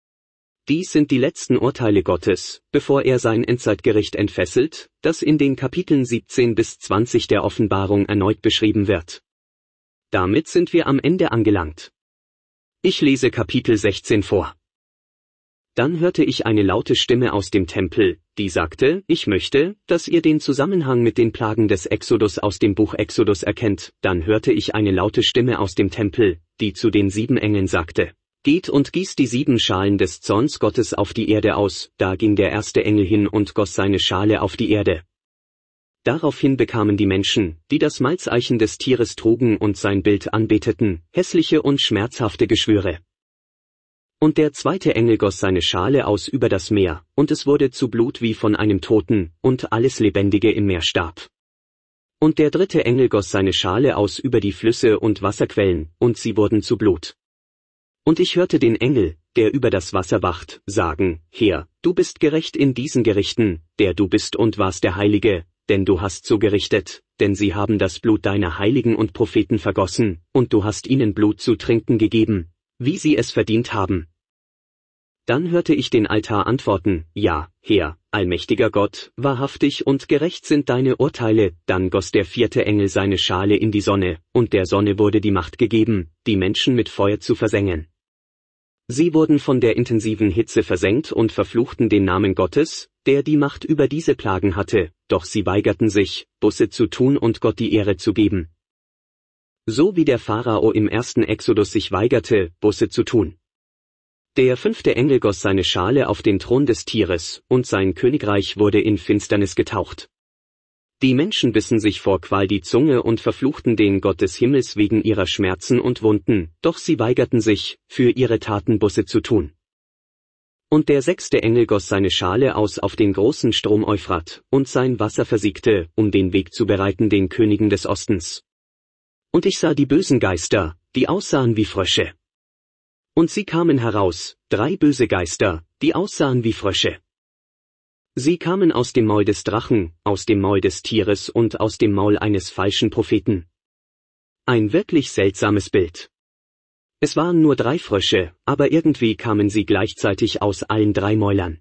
Dies sind die letzten Urteile Gottes, bevor er sein Endzeitgericht entfesselt, das in den Kapiteln 17 bis 20 der Offenbarung erneut beschrieben wird. Damit sind wir am Ende angelangt. Ich lese Kapitel 16 vor. Dann hörte ich eine laute Stimme aus dem Tempel, die sagte, ich möchte, dass ihr den Zusammenhang mit den Plagen des Exodus aus dem Buch Exodus erkennt. Dann hörte ich eine laute Stimme aus dem Tempel, die zu den 7 Engeln sagte, geht und gießt die 7 Schalen des Zorns Gottes auf die Erde aus. Da ging der erste Engel hin und goss seine Schale auf die Erde. Daraufhin bekamen die Menschen, die das Malzeichen des Tieres trugen und sein Bild anbeteten, hässliche und schmerzhafte Geschwüre. Und der zweite Engel goss seine Schale aus über das Meer, und es wurde zu Blut wie von einem Toten, und alles Lebendige im Meer starb. Und der dritte Engel goss seine Schale aus über die Flüsse und Wasserquellen, und sie wurden zu Blut. Und ich hörte den Engel, der über das Wasser wacht, sagen, Herr, du bist gerecht in diesen Gerichten, der du bist und warst der Heilige, denn du hast so gerichtet, denn sie haben das Blut deiner Heiligen und Propheten vergossen, und du hast ihnen Blut zu trinken gegeben, wie sie es verdient haben. Dann hörte ich den Altar antworten, ja, Herr, allmächtiger Gott, wahrhaftig und gerecht sind deine Urteile. Dann goss der vierte Engel seine Schale in die Sonne, und der Sonne wurde die Macht gegeben, die Menschen mit Feuer zu versengen. Sie wurden von der intensiven Hitze versengt und verfluchten den Namen Gottes, der die Macht über diese Plagen hatte, doch sie weigerten sich, Buße zu tun und Gott die Ehre zu geben. So wie der Pharao im ersten Exodus sich weigerte, Buße zu tun. Der fünfte Engel goss seine Schale auf den Thron des Tieres, und sein Königreich wurde in Finsternis getaucht. Die Menschen bissen sich vor Qual die Zunge und verfluchten den Gott des Himmels wegen ihrer Schmerzen und Wunden, doch sie weigerten sich, für ihre Taten Buße zu tun. Und der sechste Engel goss seine Schale aus auf den großen Strom Euphrat, und sein Wasser versiegte, um den Weg zu bereiten den Königen des Ostens. Und ich sah die bösen Geister, die aussahen wie Frösche. Und sie kamen heraus, 3 böse Geister, die aussahen wie Frösche. Sie kamen aus dem Maul des Drachen, aus dem Maul des Tieres und aus dem Maul eines falschen Propheten. Ein wirklich seltsames Bild. Es waren nur 3 Frösche, aber irgendwie kamen sie gleichzeitig aus allen 3 Mäulern.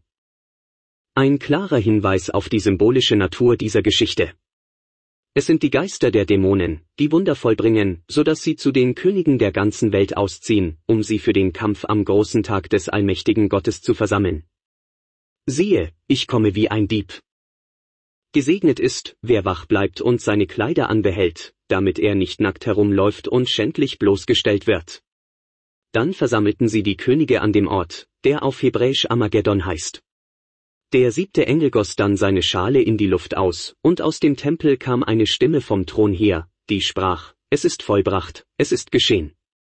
Ein klarer Hinweis auf die symbolische Natur dieser Geschichte. Es sind die Geister der Dämonen, die Wunder vollbringen, so dass sie zu den Königen der ganzen Welt ausziehen, um sie für den Kampf am großen Tag des allmächtigen Gottes zu versammeln. Siehe, ich komme wie ein Dieb. Gesegnet ist, wer wach bleibt und seine Kleider anbehält, damit er nicht nackt herumläuft und schändlich bloßgestellt wird. Dann versammelten sie die Könige an dem Ort, der auf Hebräisch Armageddon heißt. Der 7. Engel goss dann seine Schale in die Luft aus, und aus dem Tempel kam eine Stimme vom Thron her, die sprach, es ist vollbracht, es ist geschehen.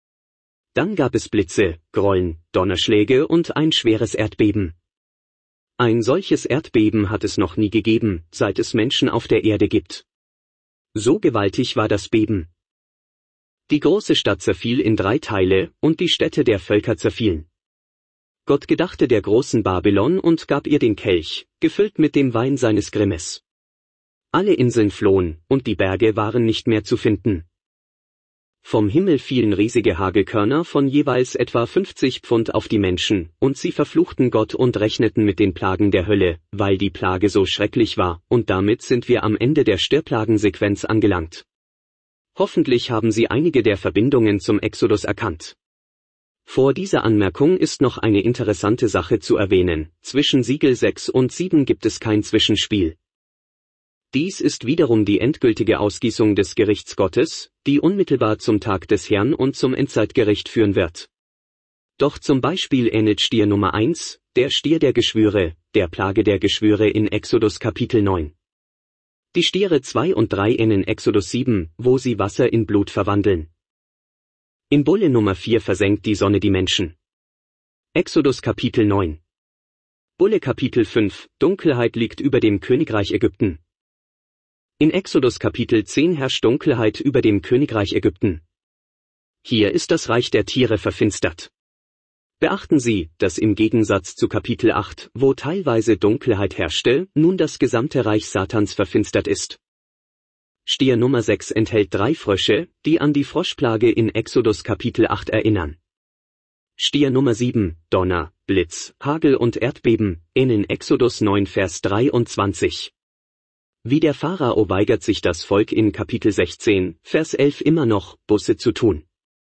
Dann gab es Blitze, Grollen, Donnerschläge und ein schweres Erdbeben. Ein solches Erdbeben hat es noch nie gegeben, seit es Menschen auf der Erde gibt. So gewaltig war das Beben. Die große Stadt zerfiel in 3 Teile, und die Städte der Völker zerfielen. Gott gedachte der großen Babylon und gab ihr den Kelch, gefüllt mit dem Wein seines Grimmes. Alle Inseln flohen, und die Berge waren nicht mehr zu finden. Vom Himmel fielen riesige Hagelkörner von jeweils etwa 50 Pfund auf die Menschen, und sie verfluchten Gott und rechneten mit den Plagen der Hölle, weil die Plage so schrecklich war, und damit sind wir am Ende der Störplagensequenz angelangt. Hoffentlich haben Sie einige der Verbindungen zum Exodus erkannt. Vor dieser Anmerkung ist noch eine interessante Sache zu erwähnen: Zwischen Siegel 6 und 7 gibt es kein Zwischenspiel. Dies ist wiederum die endgültige Ausgießung des Gerichts Gottes, die unmittelbar zum Tag des Herrn und zum Endzeitgericht führen wird. Doch zum Beispiel ähnelt Stier Nummer 1, der Stier der Geschwüre, der Plage der Geschwüre in Exodus Kapitel 9. Die Stiere 2 und 3 ähneln Exodus 7, wo sie Wasser in Blut verwandeln. In Bulle Nummer 4 versenkt die Sonne die Menschen. Exodus Kapitel 9. Bulle Kapitel 5, Dunkelheit liegt über dem Königreich Ägypten. In Exodus Kapitel 10 herrscht Dunkelheit über dem Königreich Ägypten. Hier ist das Reich der Tiere verfinstert. Beachten Sie, dass im Gegensatz zu Kapitel 8, wo teilweise Dunkelheit herrschte, nun das gesamte Reich Satans verfinstert ist. Stier Nummer 6 enthält 3 Frösche, die an die Froschplage in Exodus Kapitel 8 erinnern. Stier Nummer 7, Donner, Blitz, Hagel und Erdbeben, ähneln Exodus 9 Vers 23. Wie der Pharao weigert sich das Volk in Kapitel 16, Vers 11 immer noch, Buße zu tun.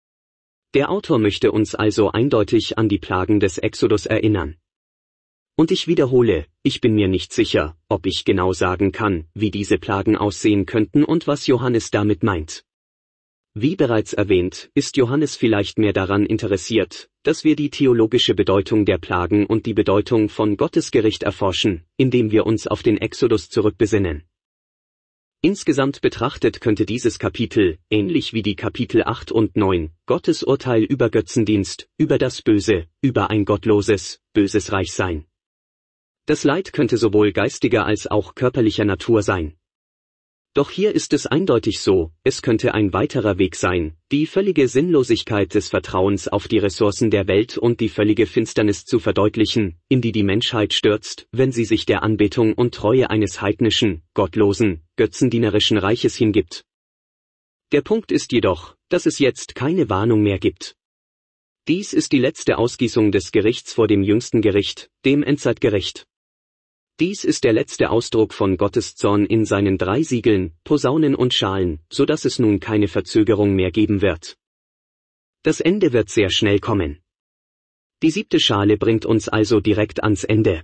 Der Autor möchte uns also eindeutig an die Plagen des Exodus erinnern. Und ich wiederhole, ich bin mir nicht sicher, ob ich genau sagen kann, wie diese Plagen aussehen könnten und was Johannes damit meint. Wie bereits erwähnt, ist Johannes vielleicht mehr daran interessiert, dass wir die theologische Bedeutung der Plagen und die Bedeutung von Gottes Gericht erforschen, indem wir uns auf den Exodus zurückbesinnen. Insgesamt betrachtet könnte dieses Kapitel, ähnlich wie die Kapitel 8 und 9, Gottes Urteil über Götzendienst, über das Böse, über ein gottloses, böses Reich sein. Das Leid könnte sowohl geistiger als auch körperlicher Natur sein. Doch hier ist es eindeutig so, es könnte ein weiterer Weg sein, die völlige Sinnlosigkeit des Vertrauens auf die Ressourcen der Welt und die völlige Finsternis zu verdeutlichen, in die die Menschheit stürzt, wenn sie sich der Anbetung und Treue eines heidnischen, gottlosen, götzendienerischen Reiches hingibt. Der Punkt ist jedoch, dass es jetzt keine Warnung mehr gibt. Dies ist die letzte Ausgießung des Gerichts vor dem jüngsten Gericht, dem Endzeitgericht. Dies ist der letzte Ausdruck von Gottes Zorn in seinen 3 Siegeln, Posaunen und Schalen, so dass es nun keine Verzögerung mehr geben wird. Das Ende wird sehr schnell kommen. Die 7. Schale bringt uns also direkt ans Ende.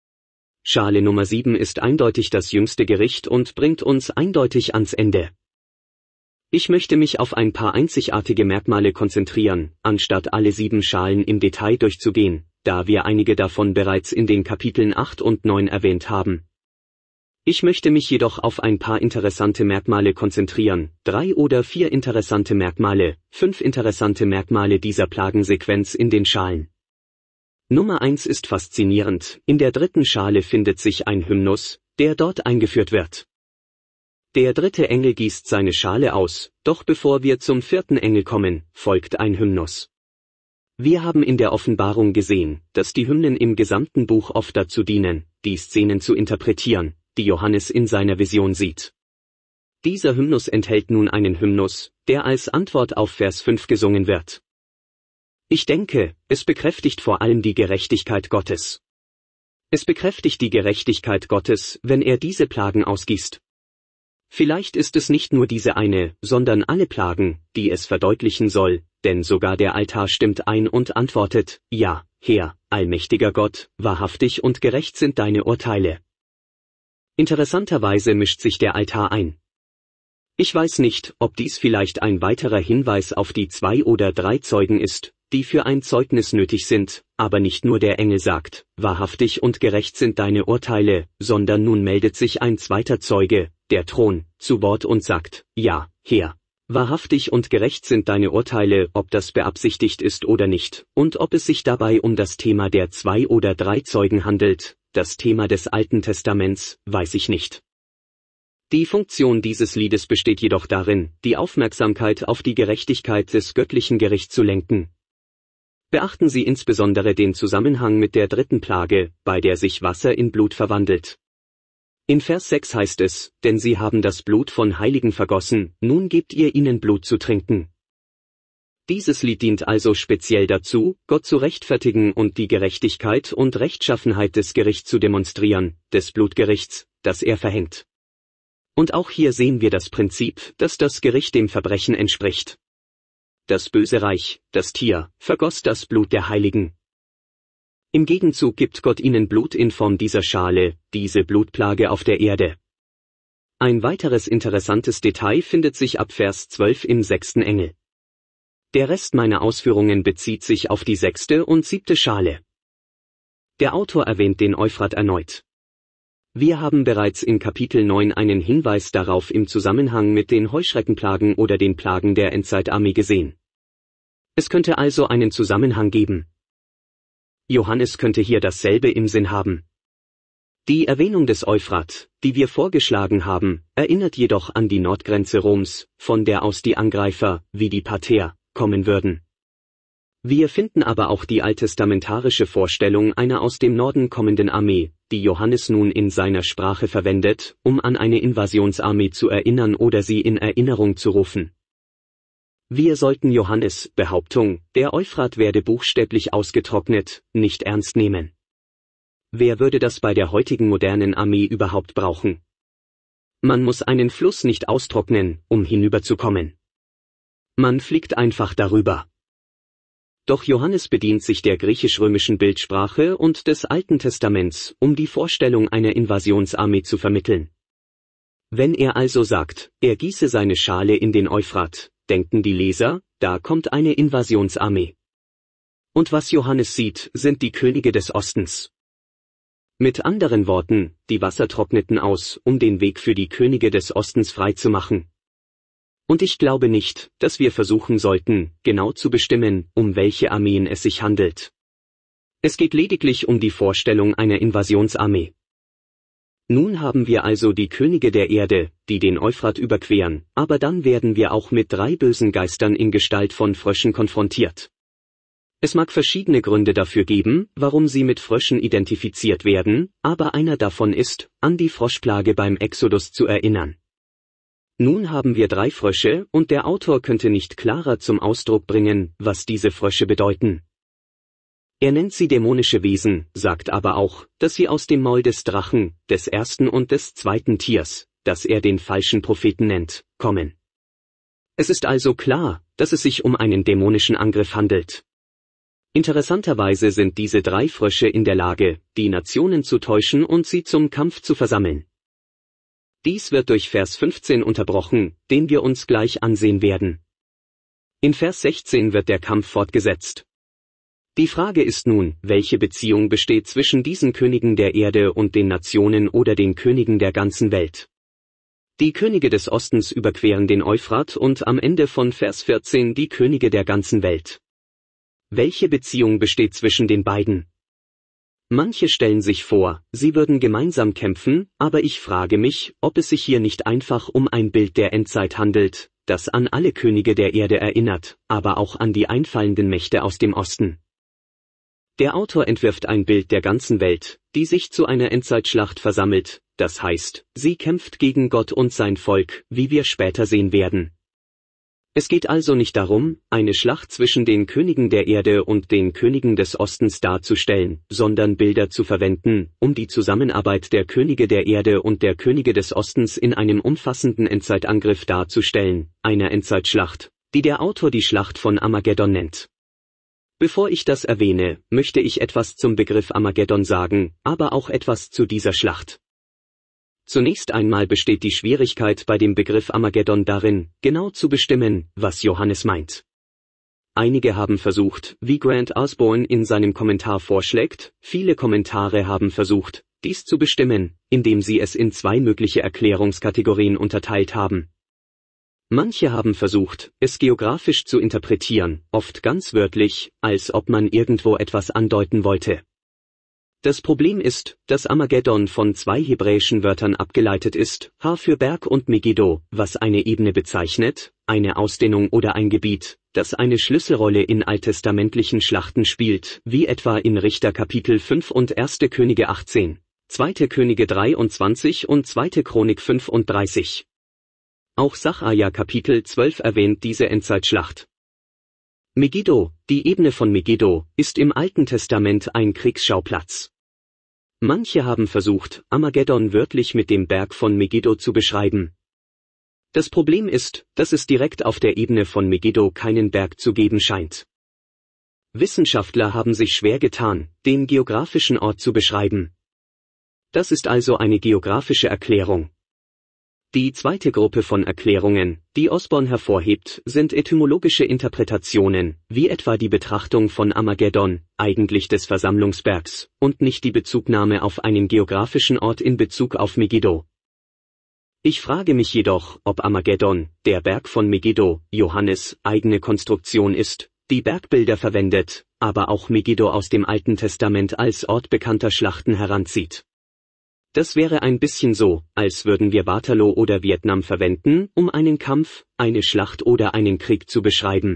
Schale Nummer 7 ist eindeutig das jüngste Gericht und bringt uns eindeutig ans Ende. Ich möchte mich auf ein paar einzigartige Merkmale konzentrieren, anstatt alle 7 Schalen im Detail durchzugehen, da wir einige davon bereits in den Kapiteln 8 und 9 erwähnt haben. Ich möchte mich jedoch auf ein paar interessante Merkmale konzentrieren, 3 oder 4 interessante Merkmale, 5 interessante Merkmale dieser Plagensequenz in den Schalen. Nummer 1 ist faszinierend: In der 3. Schale findet sich ein Hymnus, der dort eingeführt wird. Der 3. Engel gießt seine Schale aus, doch bevor wir zum 4. Engel kommen, folgt ein Hymnus. Wir haben in der Offenbarung gesehen, dass die Hymnen im gesamten Buch oft dazu dienen, die Szenen zu interpretieren, die Johannes in seiner Vision sieht. Dieser Hymnus enthält nun einen Hymnus, der als Antwort auf Vers 5 gesungen wird. Ich denke, es bekräftigt vor allem die Gerechtigkeit Gottes. Es bekräftigt die Gerechtigkeit Gottes, wenn er diese Plagen ausgießt. Vielleicht ist es nicht nur diese eine, sondern alle Plagen, die es verdeutlichen soll, denn sogar der Altar stimmt ein und antwortet: Ja, Herr, allmächtiger Gott, wahrhaftig und gerecht sind deine Urteile. Interessanterweise mischt sich der Altar ein. Ich weiß nicht, ob dies vielleicht ein weiterer Hinweis auf die 2 oder 3 Zeugen ist, die für ein Zeugnis nötig sind, aber nicht nur der Engel sagt: Wahrhaftig und gerecht sind deine Urteile, sondern nun meldet sich ein zweiter Zeuge, der Thron, zu Wort und sagt: Ja, Herr, wahrhaftig und gerecht sind deine Urteile, ob das beabsichtigt ist oder nicht, und ob es sich dabei um das Thema der 2 oder 3 Zeugen handelt, das Thema des Alten Testaments, weiß ich nicht. Die Funktion dieses Liedes besteht jedoch darin, die Aufmerksamkeit auf die Gerechtigkeit des göttlichen Gerichts zu lenken. Beachten Sie insbesondere den Zusammenhang mit der 3. Plage, bei der sich Wasser in Blut verwandelt. In Vers 6 heißt es: Denn sie haben das Blut von Heiligen vergossen, nun gebt ihr ihnen Blut zu trinken. Dieses Lied dient also speziell dazu, Gott zu rechtfertigen und die Gerechtigkeit und Rechtschaffenheit des Gerichts zu demonstrieren, des Blutgerichts, das er verhängt. Und auch hier sehen wir das Prinzip, dass das Gericht dem Verbrechen entspricht. Das böse Reich, das Tier, vergoss das Blut der Heiligen. Im Gegenzug gibt Gott ihnen Blut in Form dieser Schale, diese Blutplage auf der Erde. Ein weiteres interessantes Detail findet sich ab Vers 12 im 6. Engel. Der Rest meiner Ausführungen bezieht sich auf die 6. und 7. Schale. Der Autor erwähnt den Euphrat erneut. Wir haben bereits in Kapitel 9 einen Hinweis darauf im Zusammenhang mit den Heuschreckenplagen oder den Plagen der Endzeitarmee gesehen. Es könnte also einen Zusammenhang geben. Johannes könnte hier dasselbe im Sinn haben. Die Erwähnung des Euphrat, die wir vorgeschlagen haben, erinnert jedoch an die Nordgrenze Roms, von der aus die Angreifer, wie die Parther, kommen würden. Wir finden aber auch die alttestamentarische Vorstellung einer aus dem Norden kommenden Armee, die Johannes nun in seiner Sprache verwendet, um an eine Invasionsarmee zu erinnern oder sie in Erinnerung zu rufen. Wir sollten Johannes' Behauptung, der Euphrat werde buchstäblich ausgetrocknet, nicht ernst nehmen. Wer würde das bei der heutigen modernen Armee überhaupt brauchen? Man muss einen Fluss nicht austrocknen, um hinüberzukommen. Man fliegt einfach darüber. Doch Johannes bedient sich der griechisch-römischen Bildsprache und des Alten Testaments, um die Vorstellung einer Invasionsarmee zu vermitteln. Wenn er also sagt, er gieße seine Schale in den Euphrat, denken die Leser, da kommt eine Invasionsarmee. Und was Johannes sieht, sind die Könige des Ostens. Mit anderen Worten, die Wasser trockneten aus, um den Weg für die Könige des Ostens freizumachen. Und ich glaube nicht, dass wir versuchen sollten, genau zu bestimmen, um welche Armeen es sich handelt. Es geht lediglich um die Vorstellung einer Invasionsarmee. Nun haben wir also die Könige der Erde, die den Euphrat überqueren, aber dann werden wir auch mit 3 bösen Geistern in Gestalt von Fröschen konfrontiert. Es mag verschiedene Gründe dafür geben, warum sie mit Fröschen identifiziert werden, aber einer davon ist, an die Froschplage beim Exodus zu erinnern. Nun haben wir 3 Frösche, und der Autor könnte nicht klarer zum Ausdruck bringen, was diese Frösche bedeuten. Er nennt sie dämonische Wesen, sagt aber auch, dass sie aus dem Maul des Drachen, des ersten und des zweiten Tiers, das er den falschen Propheten nennt, kommen. Es ist also klar, dass es sich um einen dämonischen Angriff handelt. Interessanterweise sind diese 3 Frösche in der Lage, die Nationen zu täuschen und sie zum Kampf zu versammeln. Dies wird durch Vers 15 unterbrochen, den wir uns gleich ansehen werden. In Vers 16 wird der Kampf fortgesetzt. Die Frage ist nun, welche Beziehung besteht zwischen diesen Königen der Erde und den Nationen oder den Königen der ganzen Welt. Die Könige des Ostens überqueren den Euphrat und am Ende von Vers 14 die Könige der ganzen Welt. Welche Beziehung besteht zwischen den beiden? Manche stellen sich vor, sie würden gemeinsam kämpfen, aber ich frage mich, ob es sich hier nicht einfach um ein Bild der Endzeit handelt, das an alle Könige der Erde erinnert, aber auch an die einfallenden Mächte aus dem Osten. Der Autor entwirft ein Bild der ganzen Welt, die sich zu einer Endzeitschlacht versammelt, das heißt, sie kämpft gegen Gott und sein Volk, wie wir später sehen werden. Es geht also nicht darum, eine Schlacht zwischen den Königen der Erde und den Königen des Ostens darzustellen, sondern Bilder zu verwenden, um die Zusammenarbeit der Könige der Erde und der Könige des Ostens in einem umfassenden Endzeitangriff darzustellen, einer Endzeitschlacht, die der Autor die Schlacht von Armageddon nennt. Bevor ich das erwähne, möchte ich etwas zum Begriff Armageddon sagen, aber auch etwas zu dieser Schlacht. Zunächst einmal besteht die Schwierigkeit bei dem Begriff Armageddon darin, genau zu bestimmen, was Johannes meint. Einige haben versucht, wie Grant Osborne in seinem Kommentar vorschlägt, viele Kommentare haben versucht, dies zu bestimmen, indem sie es in 2 mögliche Erklärungskategorien unterteilt haben. Manche haben versucht, es geografisch zu interpretieren, oft ganz wörtlich, als ob man irgendwo etwas andeuten wollte. Das Problem ist, dass Armageddon von 2 hebräischen Wörtern abgeleitet ist, Ha für Berg und Megiddo, was eine Ebene bezeichnet, eine Ausdehnung oder ein Gebiet, das eine Schlüsselrolle in alttestamentlichen Schlachten spielt, wie etwa in Richter Kapitel 5 und 1. Könige 18, 2. Könige 23 und 2. Chronik 35. Auch Sacharja Kapitel 12 erwähnt diese Endzeitschlacht. Megiddo, die Ebene von Megiddo, ist im Alten Testament ein Kriegsschauplatz. Manche haben versucht, Armageddon wörtlich mit dem Berg von Megiddo zu beschreiben. Das Problem ist, dass es direkt auf der Ebene von Megiddo keinen Berg zu geben scheint. Wissenschaftler haben sich schwer getan, den geografischen Ort zu beschreiben. Das ist also eine geografische Erklärung. Die zweite Gruppe von Erklärungen, die Osborne hervorhebt, sind etymologische Interpretationen, wie etwa die Betrachtung von Armageddon, eigentlich des Versammlungsbergs, und nicht die Bezugnahme auf einen geografischen Ort in Bezug auf Megiddo. Ich frage mich jedoch, ob Armageddon, der Berg von Megiddo, Johannes' eigene Konstruktion ist, die Bergbilder verwendet, aber auch Megiddo aus dem Alten Testament als Ort bekannter Schlachten heranzieht. Das wäre ein bisschen so, als würden wir Waterloo oder Vietnam verwenden, um einen Kampf, eine Schlacht oder einen Krieg zu beschreiben.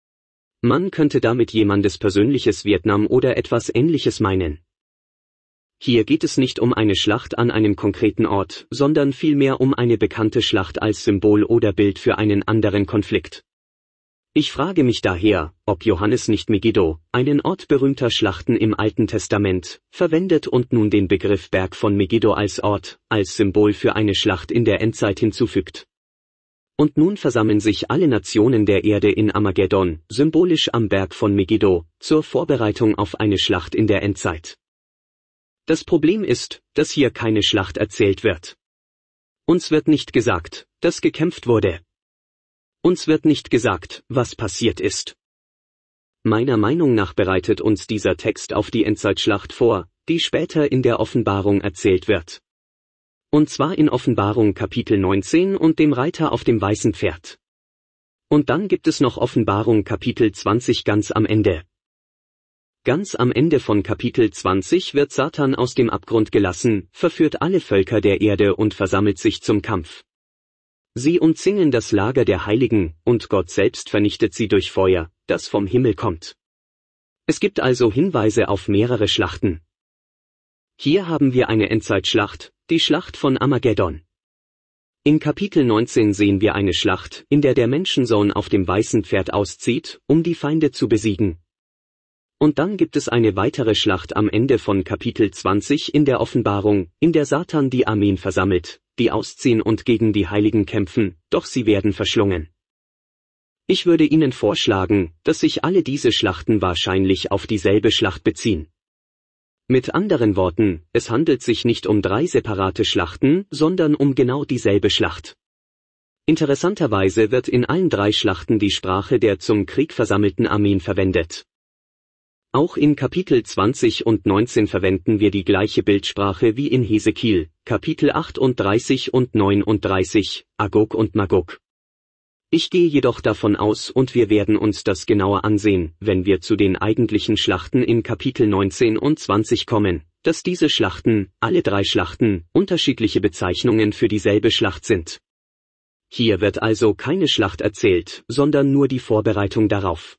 Man könnte damit jemandes persönliches Vietnam oder etwas Ähnliches meinen. Hier geht es nicht um eine Schlacht an einem konkreten Ort, sondern vielmehr um eine bekannte Schlacht als Symbol oder Bild für einen anderen Konflikt. Ich frage mich daher, ob Johannes nicht Megiddo, einen Ort berühmter Schlachten im Alten Testament, verwendet und nun den Begriff Berg von Megiddo als Ort, als Symbol für eine Schlacht in der Endzeit hinzufügt. Und nun versammeln sich alle Nationen der Erde in Armageddon, symbolisch am Berg von Megiddo, zur Vorbereitung auf eine Schlacht in der Endzeit. Das Problem ist, dass hier keine Schlacht erzählt wird. Uns wird nicht gesagt, dass gekämpft wurde. Uns wird nicht gesagt, was passiert ist. Meiner Meinung nach bereitet uns dieser Text auf die Endzeitschlacht vor, die später in der Offenbarung erzählt wird. Und zwar in Offenbarung Kapitel 19 und dem Reiter auf dem weißen Pferd. Und dann gibt es noch Offenbarung Kapitel 20 ganz am Ende. Ganz am Ende von Kapitel 20 wird Satan aus dem Abgrund gelassen, verführt alle Völker der Erde und versammelt sich zum Kampf. Sie umzingeln das Lager der Heiligen, und Gott selbst vernichtet sie durch Feuer, das vom Himmel kommt. Es gibt also Hinweise auf mehrere Schlachten. Hier haben wir eine Endzeitschlacht, die Schlacht von Armageddon. In Kapitel 19 sehen wir eine Schlacht, in der der Menschensohn auf dem weißen Pferd auszieht, um die Feinde zu besiegen. Und dann gibt es eine weitere Schlacht am Ende von Kapitel 20 in der Offenbarung, in der Satan die Armeen versammelt, die ausziehen und gegen die Heiligen kämpfen, doch sie werden verschlungen. Ich würde Ihnen vorschlagen, dass sich alle diese Schlachten wahrscheinlich auf dieselbe Schlacht beziehen. Mit anderen Worten, es handelt sich nicht um 3 separate Schlachten, sondern um genau dieselbe Schlacht. Interessanterweise wird in allen 3 Schlachten die Sprache der zum Krieg versammelten Armeen verwendet. Auch in Kapitel 20 und 19 verwenden wir die gleiche Bildsprache wie in Hesekiel, Kapitel 38 und 39, Agog und Magog. Ich gehe jedoch davon aus und wir werden uns das genauer ansehen, wenn wir zu den eigentlichen Schlachten in Kapitel 19 und 20 kommen, dass diese Schlachten, alle 3 Schlachten, unterschiedliche Bezeichnungen für dieselbe Schlacht sind. Hier wird also keine Schlacht erzählt, sondern nur die Vorbereitung darauf.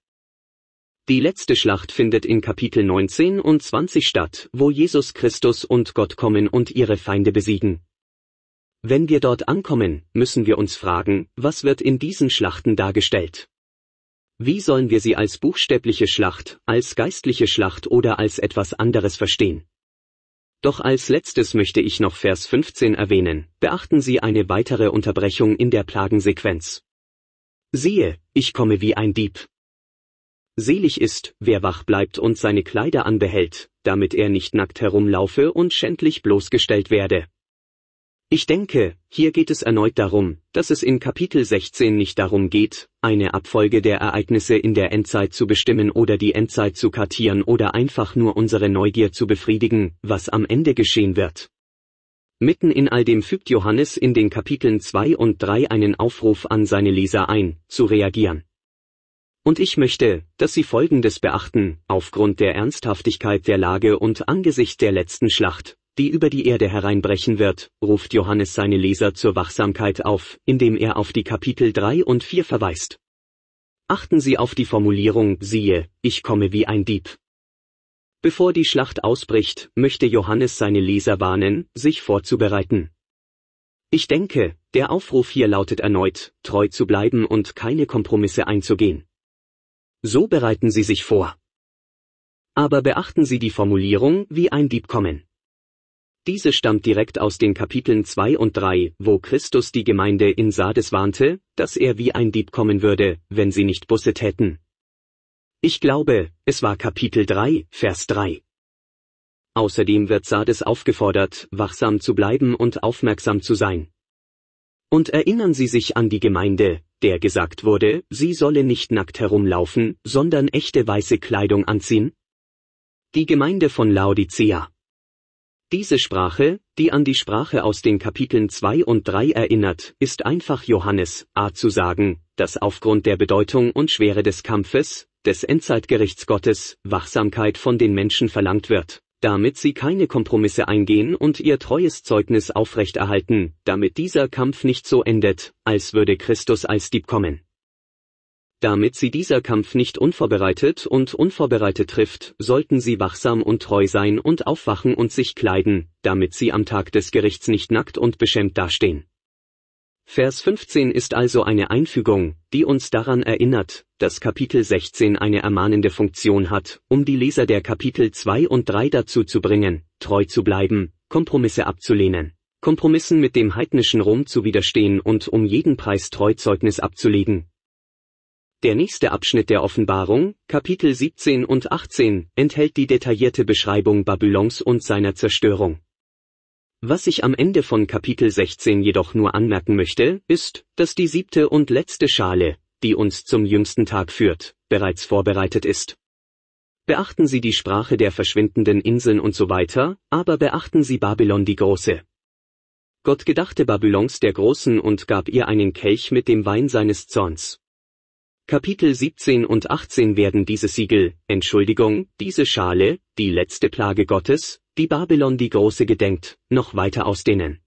Die letzte Schlacht findet in Kapitel 19 und 20 statt, wo Jesus Christus und Gott kommen und ihre Feinde besiegen. Wenn wir dort ankommen, müssen wir uns fragen, was wird in diesen Schlachten dargestellt? Wie sollen wir sie als buchstäbliche Schlacht, als geistliche Schlacht oder als etwas anderes verstehen? Doch als letztes möchte ich noch Vers 15 erwähnen, beachten Sie eine weitere Unterbrechung in der Plagensequenz. Siehe, ich komme wie ein Dieb. Selig ist, wer wach bleibt und seine Kleider anbehält, damit er nicht nackt herumlaufe und schändlich bloßgestellt werde. Ich denke, hier geht es erneut darum, dass es in Kapitel 16 nicht darum geht, eine Abfolge der Ereignisse in der Endzeit zu bestimmen oder die Endzeit zu kartieren oder einfach nur unsere Neugier zu befriedigen, was am Ende geschehen wird. Mitten in all dem fügt Johannes in den Kapiteln 2 und 3 einen Aufruf an seine Leser ein, zu reagieren. Und ich möchte, dass Sie Folgendes beachten, aufgrund der Ernsthaftigkeit der Lage und angesichts der letzten Schlacht, die über die Erde hereinbrechen wird, ruft Johannes seine Leser zur Wachsamkeit auf, indem er auf die Kapitel 3 und 4 verweist. Achten Sie auf die Formulierung, siehe, ich komme wie ein Dieb. Bevor die Schlacht ausbricht, möchte Johannes seine Leser warnen, sich vorzubereiten. Ich denke, der Aufruf hier lautet erneut, treu zu bleiben und keine Kompromisse einzugehen. So bereiten Sie sich vor. Aber beachten Sie die Formulierung, wie ein Dieb kommen. Diese stammt direkt aus den Kapiteln 2 und 3, wo Christus die Gemeinde in Sardes warnte, dass er wie ein Dieb kommen würde, wenn sie nicht Buße täten. Ich glaube, es war Kapitel 3, Vers 3. Außerdem wird Sardes aufgefordert, wachsam zu bleiben und aufmerksam zu sein. Und erinnern Sie sich an die Gemeinde, der gesagt wurde, sie solle nicht nackt herumlaufen, sondern echte weiße Kleidung anziehen? Die Gemeinde von Laodicea. Diese Sprache, die an die Sprache aus den Kapiteln 2 und 3 erinnert, ist einfach Johannes zu sagen, dass aufgrund der Bedeutung und Schwere des Kampfes, des Endzeitgerichts Gottes, Wachsamkeit von den Menschen verlangt wird, damit sie keine Kompromisse eingehen und ihr treues Zeugnis aufrechterhalten, damit dieser Kampf nicht so endet, als würde Christus als Dieb kommen. Damit sie dieser Kampf nicht unvorbereitet trifft, sollten sie wachsam und treu sein und aufwachen und sich kleiden, damit sie am Tag des Gerichts nicht nackt und beschämt dastehen. Vers 15 ist also eine Einfügung, die uns daran erinnert, dass Kapitel 16 eine ermahnende Funktion hat, um die Leser der Kapitel 2 und 3 dazu zu bringen, treu zu bleiben, Kompromisse abzulehnen, Kompromissen mit dem heidnischen Rom zu widerstehen und um jeden Preis Treuzeugnis abzulegen. Der nächste Abschnitt der Offenbarung, Kapitel 17 und 18, enthält die detaillierte Beschreibung Babylons und seiner Zerstörung. Was ich am Ende von Kapitel 16 jedoch nur anmerken möchte, ist, dass die 7. und letzte Schale, die uns zum jüngsten Tag führt, bereits vorbereitet ist. Beachten Sie die Sprache der verschwindenden Inseln und so weiter, aber beachten Sie Babylon die Große. Gott gedachte Babylons der Großen und gab ihr einen Kelch mit dem Wein seines Zorns. Kapitel 17 und 18 werden diese Siegel, diese Schale, die letzte Plage Gottes, die Babylon die Große gedenkt, noch weiter ausdehnen.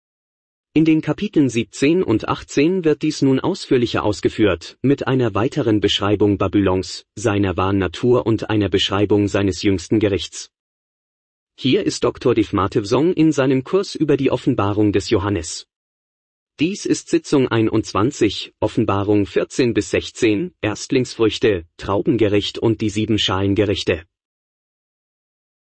In den Kapiteln 17 und 18 wird dies nun ausführlicher ausgeführt, mit einer weiteren Beschreibung Babylons, seiner wahren Natur und einer Beschreibung seines jüngsten Gerichts. Hier ist Dr. Dave Matevsong in seinem Kurs über die Offenbarung des Johannes. Dies ist Sitzung 21, Offenbarung 14 bis 16, Erstlingsfrüchte, Traubengericht und die 7 Schalengerichte.